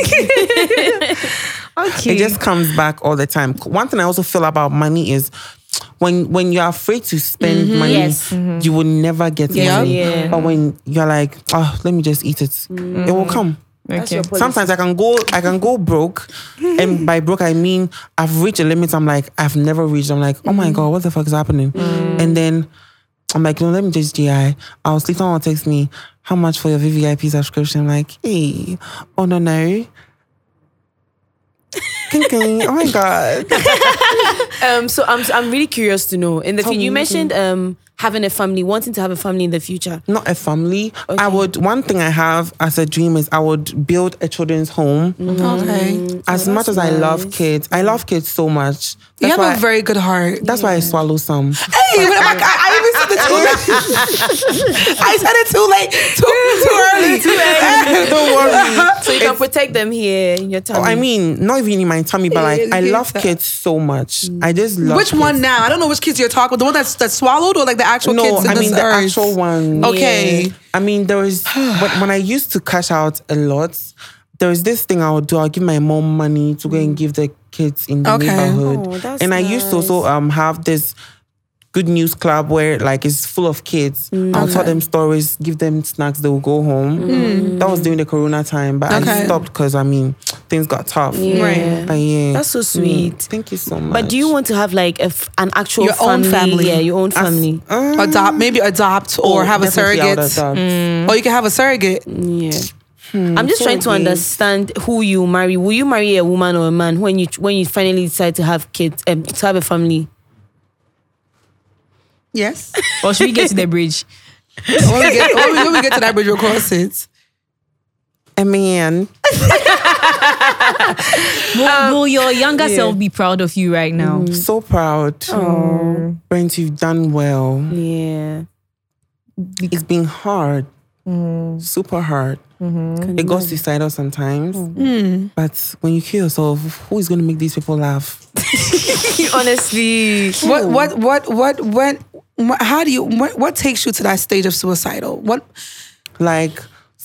Speaker 4: Okay.
Speaker 1: It just comes back all the time. One thing I also feel about money is when you're afraid to spend money, you will never get money.
Speaker 3: Yeah.
Speaker 1: But when you're like, let me just eat it, it will come.
Speaker 4: Okay.
Speaker 1: Sometimes I can go broke, and by broke I mean I've reached a limit. I'm like, I've never reached. I'm like, oh my god, what the fuck is happening? And then I'm like, no, let me just GI. I'll sleep. Someone will text me, how much for your VVIP subscription? I'm like, hey, oh no. Oh my god.
Speaker 3: So I'm really curious to know. In the feed, you mentioned having a family, wanting to have a family in the future?
Speaker 1: Not a family.
Speaker 3: Okay.
Speaker 1: One thing I have as a dream is I would build a children's home.
Speaker 2: Okay.
Speaker 1: As much as I love kids so much.
Speaker 2: You
Speaker 1: That's
Speaker 2: have
Speaker 1: why
Speaker 2: a very good heart.
Speaker 1: That's why I swallow some.
Speaker 2: Hey, I even said it too late. I said it too late. Too early.
Speaker 1: Don't worry.
Speaker 3: So you can protect them here in your tummy.
Speaker 1: I mean, not even in my tummy, but like I love kids so much. I just love
Speaker 2: Which
Speaker 1: kids.
Speaker 2: one now? I don't know which kids you're talking about. The one that's swallowed or like the actual
Speaker 1: No,
Speaker 2: kids in
Speaker 1: I mean
Speaker 2: this
Speaker 1: the
Speaker 2: earth?
Speaker 1: actual one.
Speaker 2: Okay.
Speaker 3: Yeah.
Speaker 1: I mean, there was when I used to cash out a lot. There was this thing I would do. I'll give my mom money to go and give the kids in the
Speaker 2: Okay.
Speaker 1: neighborhood.
Speaker 3: Oh, that's
Speaker 1: and I used to also have this good news club where like it's full of kids. I'll tell them stories, give them snacks. They will go home. That was during the Corona time, but I stopped because I mean things got tough.
Speaker 3: Yeah.
Speaker 2: Right.
Speaker 1: But yeah,
Speaker 3: That's so sweet.
Speaker 1: Thank you so much.
Speaker 3: But do you want to have like an actual
Speaker 2: Your own family.
Speaker 3: Yeah, your own family.
Speaker 2: Adopt or have a
Speaker 1: Definitely I would
Speaker 2: surrogate.
Speaker 1: adopt.
Speaker 2: Or you can have a surrogate.
Speaker 3: Yeah. I'm just trying to
Speaker 1: surrogate.
Speaker 3: understand who you marry. Will you marry a woman or a man when you finally decide to have kids, to have a family?
Speaker 2: Yes.
Speaker 4: Or should we get to the bridge?
Speaker 2: when we get to that bridge, we'll cross it.
Speaker 1: A man.
Speaker 4: Will your younger self be proud of you right now?
Speaker 1: So proud. Brent, you've done well.
Speaker 3: Yeah.
Speaker 1: It's been hard. Super hard. It goes suicidal sometimes. But when you kill yourself, who is going to make these people laugh?
Speaker 3: Honestly.
Speaker 2: What takes you to that stage of suicidal? What?
Speaker 1: Like,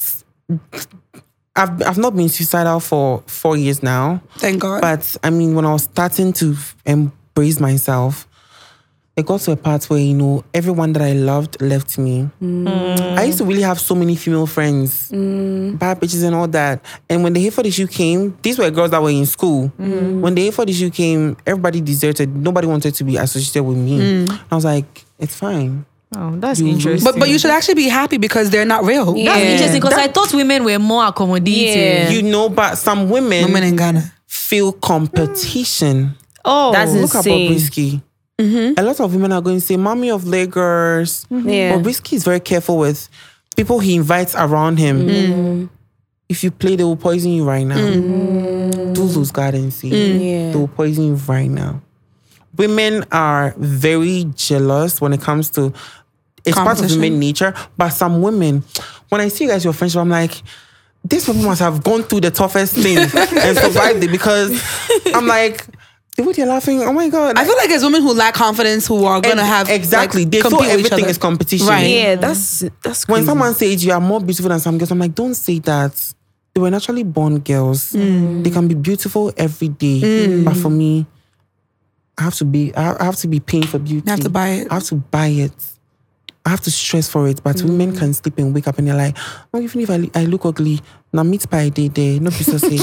Speaker 1: I've not been suicidal for 4 years now.
Speaker 2: Thank God.
Speaker 1: But I mean, when I was starting to embrace myself, it got to a part where, you know, everyone that I loved left me. I used to really have so many female friends, bad bitches and all that. And when the A4DSU came, these were girls that were in school. When the A4DSU came, everybody deserted. Nobody wanted to be associated with me. I was like, it's fine.
Speaker 4: Oh, that's interesting.
Speaker 2: but you should actually be happy because they're not real.
Speaker 4: That's interesting because I thought women were more accommodating.
Speaker 3: Yeah.
Speaker 1: You know, but some women
Speaker 2: in Ghana
Speaker 1: feel competition.
Speaker 4: Oh,
Speaker 3: That's
Speaker 1: Look at
Speaker 3: insane.
Speaker 1: Bobrisky. A lot of women are going to say, Mommy of Lagos.
Speaker 3: Yeah.
Speaker 1: Bobrisky is very careful with people he invites around him. If you play, they will poison you right now. Do lose God and see.
Speaker 3: Yeah.
Speaker 1: They will poison you right now. Women are very jealous when it comes to, it's part of
Speaker 2: Competition.
Speaker 1: human nature, but some women, when I see you guys, your friendship, I'm like, these people must have gone through the toughest thing and survived it, because I'm like, the way they're laughing, oh my God.
Speaker 2: I feel like it's women who lack confidence who are going to have
Speaker 1: exactly.
Speaker 2: like,
Speaker 1: They feel
Speaker 2: compete with each
Speaker 1: everything
Speaker 2: other.
Speaker 1: is competition.
Speaker 2: Right.
Speaker 3: Yeah, that's
Speaker 1: When
Speaker 3: crazy.
Speaker 1: someone says you are more beautiful than some girls, I'm like, don't say that. They were naturally born girls. They can be beautiful every day. But for me, I have to be paying for beauty.
Speaker 2: You have to buy it.
Speaker 1: I have to buy it. I have to stress for it. But women can sleep and wake up and they're like, oh, even if I look ugly, now meet by a day there, no piece of say.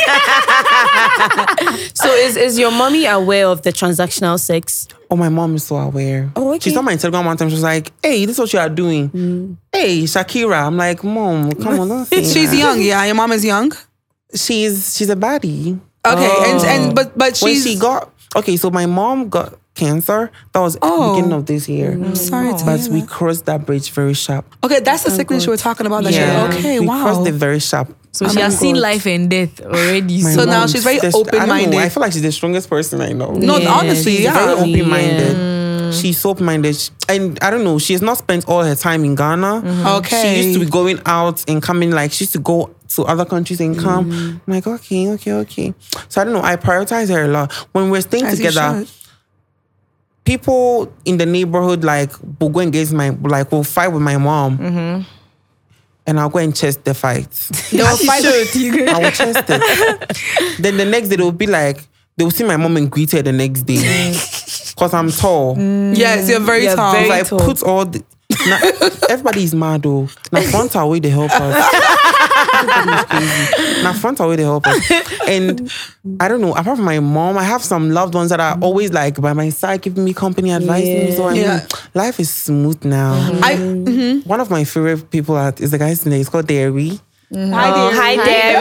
Speaker 3: So is your mommy aware of the transactional sex?
Speaker 1: Oh, my mom is so aware.
Speaker 3: Oh, okay.
Speaker 1: She saw my Instagram one time. She was like, hey, this is what you are doing. Hey, Shakira. I'm like, Mom, come on, don't say
Speaker 2: She's
Speaker 1: that.
Speaker 2: young, yeah. Your mom is young.
Speaker 1: She's a baddie.
Speaker 2: Okay, but
Speaker 1: When
Speaker 2: she's
Speaker 1: she got, okay, so my mom got cancer. That was beginning of this year.
Speaker 2: sorry to
Speaker 1: But
Speaker 2: hear
Speaker 1: we
Speaker 2: that.
Speaker 1: crossed that bridge very sharp.
Speaker 2: Okay, that's the sickness you were talking about. That okay,
Speaker 1: we
Speaker 2: wow.
Speaker 1: crossed it very sharp.
Speaker 4: So she has seen life and death already.
Speaker 1: My
Speaker 2: So now
Speaker 1: mom,
Speaker 2: she's very
Speaker 1: I don't know,
Speaker 2: open-minded.
Speaker 1: I feel like she's the strongest person I know.
Speaker 2: No,
Speaker 3: Yeah,
Speaker 2: honestly,
Speaker 3: she's
Speaker 2: yeah.
Speaker 1: Very
Speaker 3: Exactly,
Speaker 1: open-minded. She's so open-minded. And I don't know, she has not spent all her time in Ghana.
Speaker 2: Okay.
Speaker 1: She used to be going out and coming, like she used to go to other countries and come. I'm like, okay. So I don't know, I prioritize her a lot. When we're staying
Speaker 2: As you
Speaker 1: together,
Speaker 2: should.
Speaker 1: people in the neighborhood like will go against will fight with my mom. And I'll go and chest the fight.
Speaker 2: They will fight with you.
Speaker 1: I will chest it. Then the next day they will be like, they will see my mom and greet her the next day. Because I'm tall.
Speaker 2: Yes, you're very
Speaker 3: You're
Speaker 2: tall.
Speaker 3: very
Speaker 1: If I
Speaker 3: tall.
Speaker 1: put all the... Now, everybody is mad though. Now front away they help us. Everybody is crazy. Now front away they help us. And I don't know, apart from my mom, I have some loved ones that are always like by my side, giving me company, advising me. So I mean, life is smooth now. One of my favorite people is the guy's name. It's called Derry.
Speaker 3: Hi,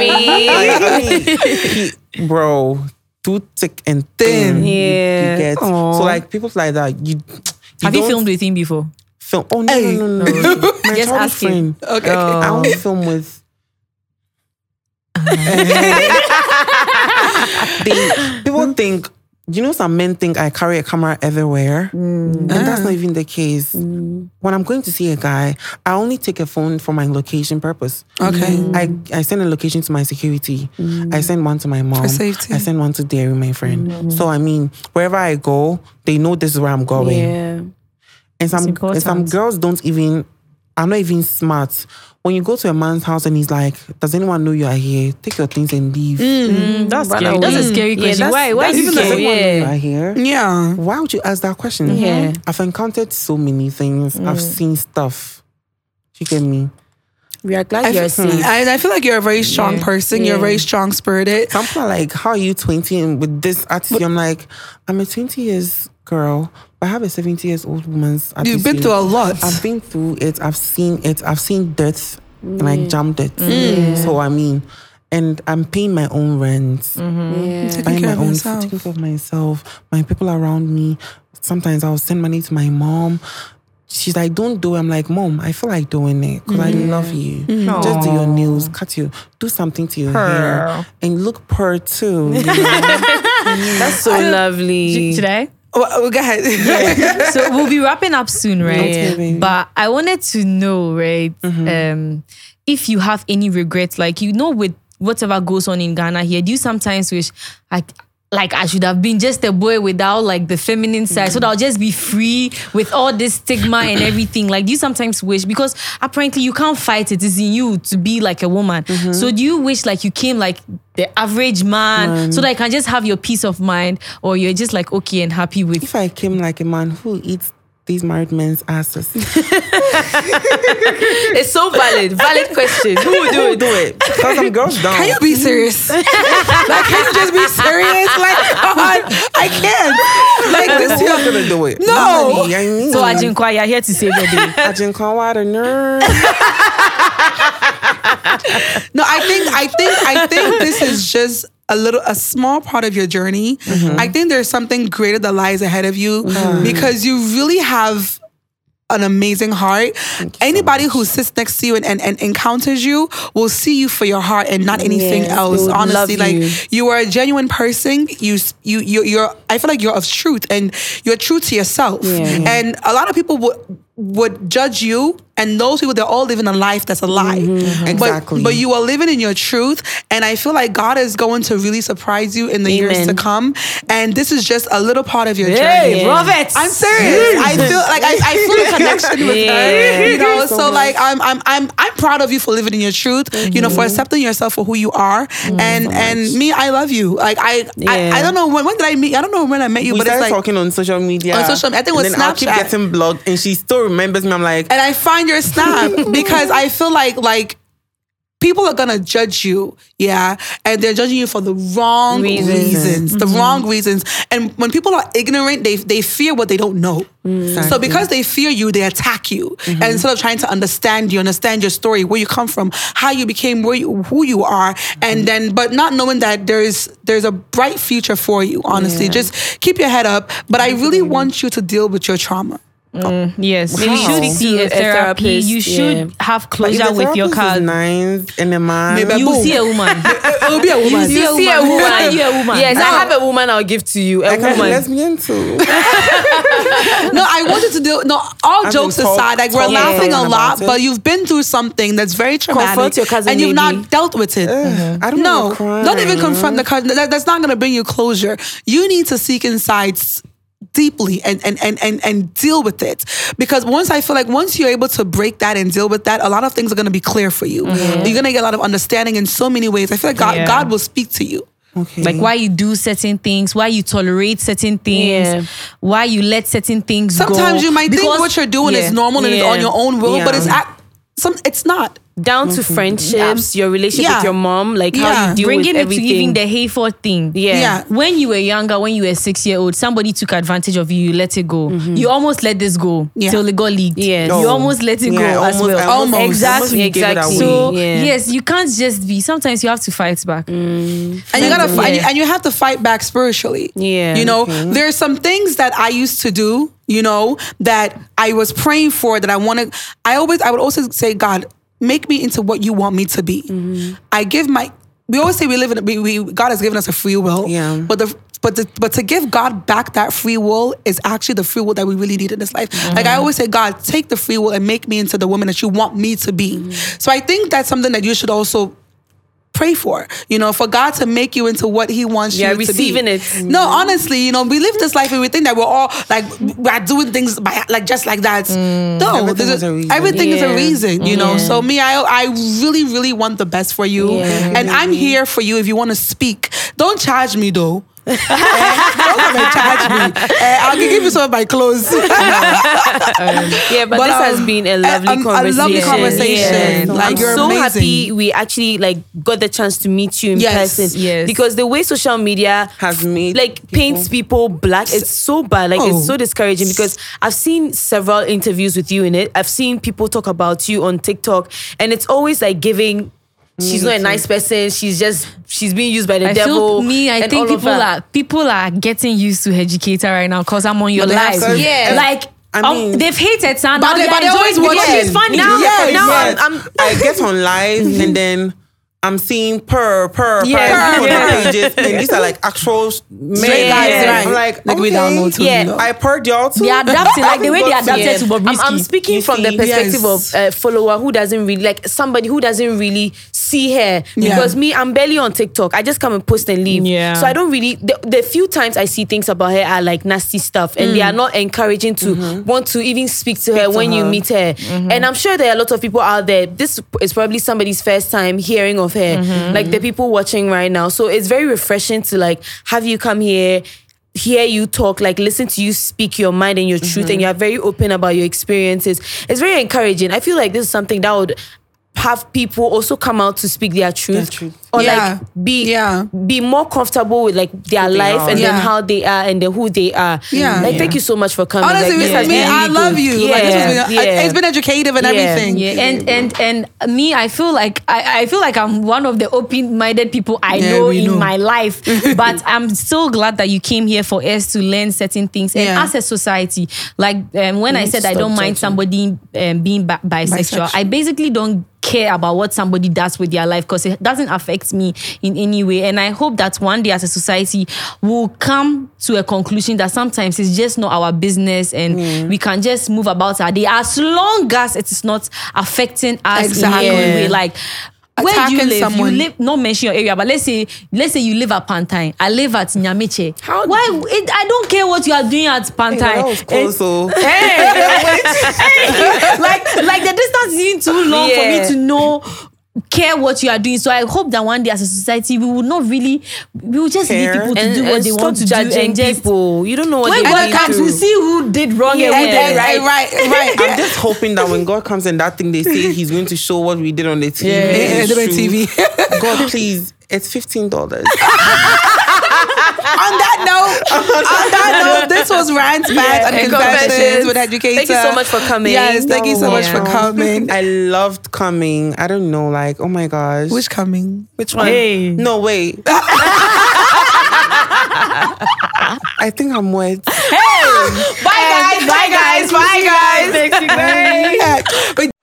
Speaker 3: Derry.
Speaker 1: Bro, too thick and thin.
Speaker 3: Yeah.
Speaker 1: You get. So like people like that,
Speaker 4: Have you filmed with him before?
Speaker 1: Film? Oh no, no. My
Speaker 4: Just
Speaker 1: childhood
Speaker 4: asking.
Speaker 1: friend.
Speaker 2: Okay.
Speaker 1: I only film with. People think, some men think I carry a camera everywhere, and that's not even the case. When I'm going to see a guy, I only take a phone for my location purpose.
Speaker 2: Okay.
Speaker 1: I send a location to my security. I send one to my mom.
Speaker 2: For safety.
Speaker 1: I send one to Derry, my friend. So wherever I go, they know this is where I'm going.
Speaker 3: Yeah.
Speaker 1: And some girls are not even smart. When you go to a man's house and he's like, does anyone know you are here? Take your things and leave.
Speaker 4: That's scary. That's a scary question.
Speaker 3: Yeah,
Speaker 4: Why do you
Speaker 1: Does anyone know
Speaker 4: care?
Speaker 1: you are here?
Speaker 2: Yeah.
Speaker 1: Why would you ask that question?
Speaker 3: Yeah.
Speaker 1: I've encountered so many things. I've seen stuff. You get me?
Speaker 3: We are glad you're safe.
Speaker 2: I feel like you're a very strong person. You're very strong spirited.
Speaker 1: Some people are like, how are you 20 and with this attitude? I'm like, I'm a 20 years girl, but I have a 70 years old woman's attitude.
Speaker 2: You've been through a lot.
Speaker 1: I've been through it. I've seen it. I've seen death and I jumped it. So and I'm paying my own rent. Buying my own food, taking care of myself, my people around me. Sometimes I'll send money to my mom. She's like, don't do it. I'm like, Mom, I feel like doing it because I love you. Just do your nails, do something to your hair, and look purr too.
Speaker 3: That's so lovely.
Speaker 4: Today?
Speaker 2: Well, go ahead.
Speaker 4: So we'll be wrapping up soon, right?
Speaker 1: Okay,
Speaker 4: but I wanted to know, right, if you have any regrets, with whatever goes on in Ghana here, do you sometimes wish, like I should have been just a boy without the feminine side, so that I'll just be free with all this stigma and everything? Do you sometimes wish, because apparently you can't fight it, it's in you to be like a woman. So do you wish you came the average man, so that you can just have your peace of mind, or you're just okay and happy with?
Speaker 1: If I came like a man who eats these married men's asses.
Speaker 3: It's so valid question. Who would do it?
Speaker 1: Do it. Because some girls don't.
Speaker 2: Can you be serious? Can you just be serious? God, I can't.
Speaker 1: This year's gonna do it.
Speaker 2: No.
Speaker 4: So Ajinkwa, you're here to save the day.
Speaker 1: Ajinkwa, what a nerd.
Speaker 2: No, I think this is just a small part of your journey. I think there's something greater that lies ahead of you because you really have an amazing heart. Anybody who sits next to you and encounters you will see you for your heart and not anything else. Honestly, you are a genuine person. You're I feel like you're of truth and you're true to yourself. And a lot of people would judge you, and those people, they're all living a life that's a lie.
Speaker 1: Exactly.
Speaker 2: But you are living in your truth, and I feel like God is going to really surprise you in the years to come. And this is just a little part of your journey.
Speaker 3: Prophet.
Speaker 2: I'm serious. I feel like I feel a connection with her. So I'm proud of you for living in your truth. For accepting yourself for who you are. And me, I love you. I don't know when did I meet. I don't know when I met you,
Speaker 1: we
Speaker 2: but it's
Speaker 1: talking on social media.
Speaker 2: I think it was Snapchat.
Speaker 1: I'll keep getting blocked, and she still remembers me. I'm like,
Speaker 2: and I find your snap because I feel like people are gonna judge you, and they're judging you for the wrong reasons. The wrong reasons. And when people are ignorant, they fear what they don't know. So because they fear you, they attack you. And instead of trying to understand you, understand your story, where you come from, how you became who you are, and then but not knowing that there's a bright future for you. Honestly, just keep your head up. But I really want you to deal with your trauma.
Speaker 4: Yes, maybe you should see a therapist. You should have closure with your car.
Speaker 1: Nice and a man.
Speaker 4: You see a woman.
Speaker 2: It will be a woman.
Speaker 3: You see a woman.
Speaker 4: You a woman.
Speaker 3: Yes, I have a woman. I'll give to you. A woman.
Speaker 1: Lesbian too.
Speaker 2: No, I wanted to do. No, all jokes aside, we're laughing a lot, but you've been through something that's very traumatic,
Speaker 3: confront your cousin,
Speaker 2: and you've not dealt with it.
Speaker 1: I don't know.
Speaker 2: Don't even confront the cousin. That's not going to bring you closure. You need to seek insights deeply and deal with it, because once you're able to break that and deal with that, a lot of things are going to be clear for you. You're going to get a lot of understanding in so many ways. I feel like God will speak to you.
Speaker 4: Like why you do certain things, why you tolerate certain things, why you let certain things go.
Speaker 2: Sometimes you might think what you're doing is normal and it's on your own will, but it's not.
Speaker 3: Down to friendships, your relationship with your mom, how you deal
Speaker 4: bringing
Speaker 3: with everything.
Speaker 4: It to even the hateful thing. When you were younger, when you were 6-year-old, somebody took advantage of you, you let it go. You almost let this go till it got leaked. You almost let it go as well.
Speaker 2: Almost.
Speaker 4: Exactly.
Speaker 2: So
Speaker 4: yes, you can't just be. Sometimes you have to fight back,
Speaker 2: and you gotta and you have to fight back spiritually. There are some things that I used to do. you know, that I was praying for, that I would also say, God, make me into what you want me to be. We always say God has given us a free will.
Speaker 1: Yeah.
Speaker 2: But to give God back that free will is actually the free will that we really need in this life. Like I always say, God, take the free will and make me into the woman that you want me to be. So I think that's something that you should also pray for, you know, for God to make you into what He wants you to be.
Speaker 3: Receiving it.
Speaker 2: No, honestly, you know, we live this life and we think that we're all like we're doing things by like just like that. No, everything is a reason, you know. So me, I really, really want the best for you, and I'm here for you if you want to speak. Don't charge me though. Don't come and charge me. I'll give you some of my clothes.
Speaker 3: But this has been a lovely conversation.
Speaker 2: A lovely conversation.
Speaker 3: Yeah.
Speaker 2: Like,
Speaker 3: I'm
Speaker 2: you're
Speaker 3: so
Speaker 2: amazing.
Speaker 3: happy we actually like got the chance to meet you in person.
Speaker 4: Yes.
Speaker 3: Because the way social media
Speaker 1: has made
Speaker 3: paints people black, it's so bad. Like it's so discouraging because I've seen several interviews with you in it. I've seen people talk about you on TikTok, and it's always like giving. She's not a nice person. She's being used by the devil.
Speaker 4: I think people are getting used to Educator right now because I'm on your live. Like
Speaker 1: I mean,
Speaker 4: they've hated Sandra.
Speaker 2: But they always watch it.
Speaker 4: It's funny.
Speaker 3: Now
Speaker 1: I get on live and then I'm seeing purr pages, and these are like actual men.
Speaker 2: Right.
Speaker 1: I'm like
Speaker 2: we don't know too.
Speaker 3: Yeah.
Speaker 1: I purred y'all too.
Speaker 4: They're adapting like the way they adapted to Bobrisky.
Speaker 3: I'm speaking from the perspective of a follower who doesn't really like somebody who doesn't really see her because me, I'm barely on TikTok. I just come and post and leave. So I don't really. The few times I see things about her are like nasty stuff, and they are not encouraging to want to even speak to her when you meet her. And I'm sure there are a lot of people out there. This is probably somebody's first time hearing of her, like the people watching right now. So it's very refreshing to like have you come here, hear you talk, like listen to you speak your mind and your truth, and you're very open about your experiences. It's very encouraging. I feel like this is something that would have people also come out to speak their truth. Or like be more comfortable with like their life and then how they are and then who they are. Like thank you so much for coming.
Speaker 2: Honestly,
Speaker 3: like,
Speaker 2: I love you. Like, it's been educative and everything.
Speaker 4: And me, I feel like I'm one of the open-minded people I know in my life. But I'm so glad that you came here for us to learn certain things. And as a society, like when I said I don't mind somebody being bisexual, I basically don't care about what somebody does with their life because it doesn't affect me in any way. And I hope that one day as a society we'll come to a conclusion that sometimes it's just not our business and we can just move about our day as long as it is not affecting us in any way. Like where do you live? You live, not mention your area, but let's say you live at Pantine. I live at Nyameche. I don't care what you are doing at Pantine.
Speaker 1: That was close,
Speaker 4: like the distance is even too long for me to know care what you are doing. So I hope that one day as a society we will just leave people to do what they want to do and just
Speaker 3: people. You don't know what
Speaker 4: when God comes, we'll see who did wrong and who did right.
Speaker 1: I'm just hoping that when God comes and that thing they say He's going to show what we did on the TV. God, please, it's $15.
Speaker 2: On that note, this was Rants, Bats, and Confessions with Educator.
Speaker 3: Thank you so much for coming.
Speaker 2: Yes, thank you so much for coming.
Speaker 1: I loved coming. I don't know, like, oh my gosh.
Speaker 2: Which coming?
Speaker 1: Which one?
Speaker 4: Hey.
Speaker 1: No, wait. I think I'm wet.
Speaker 2: Hey! Bye guys!
Speaker 4: Thank you, guys.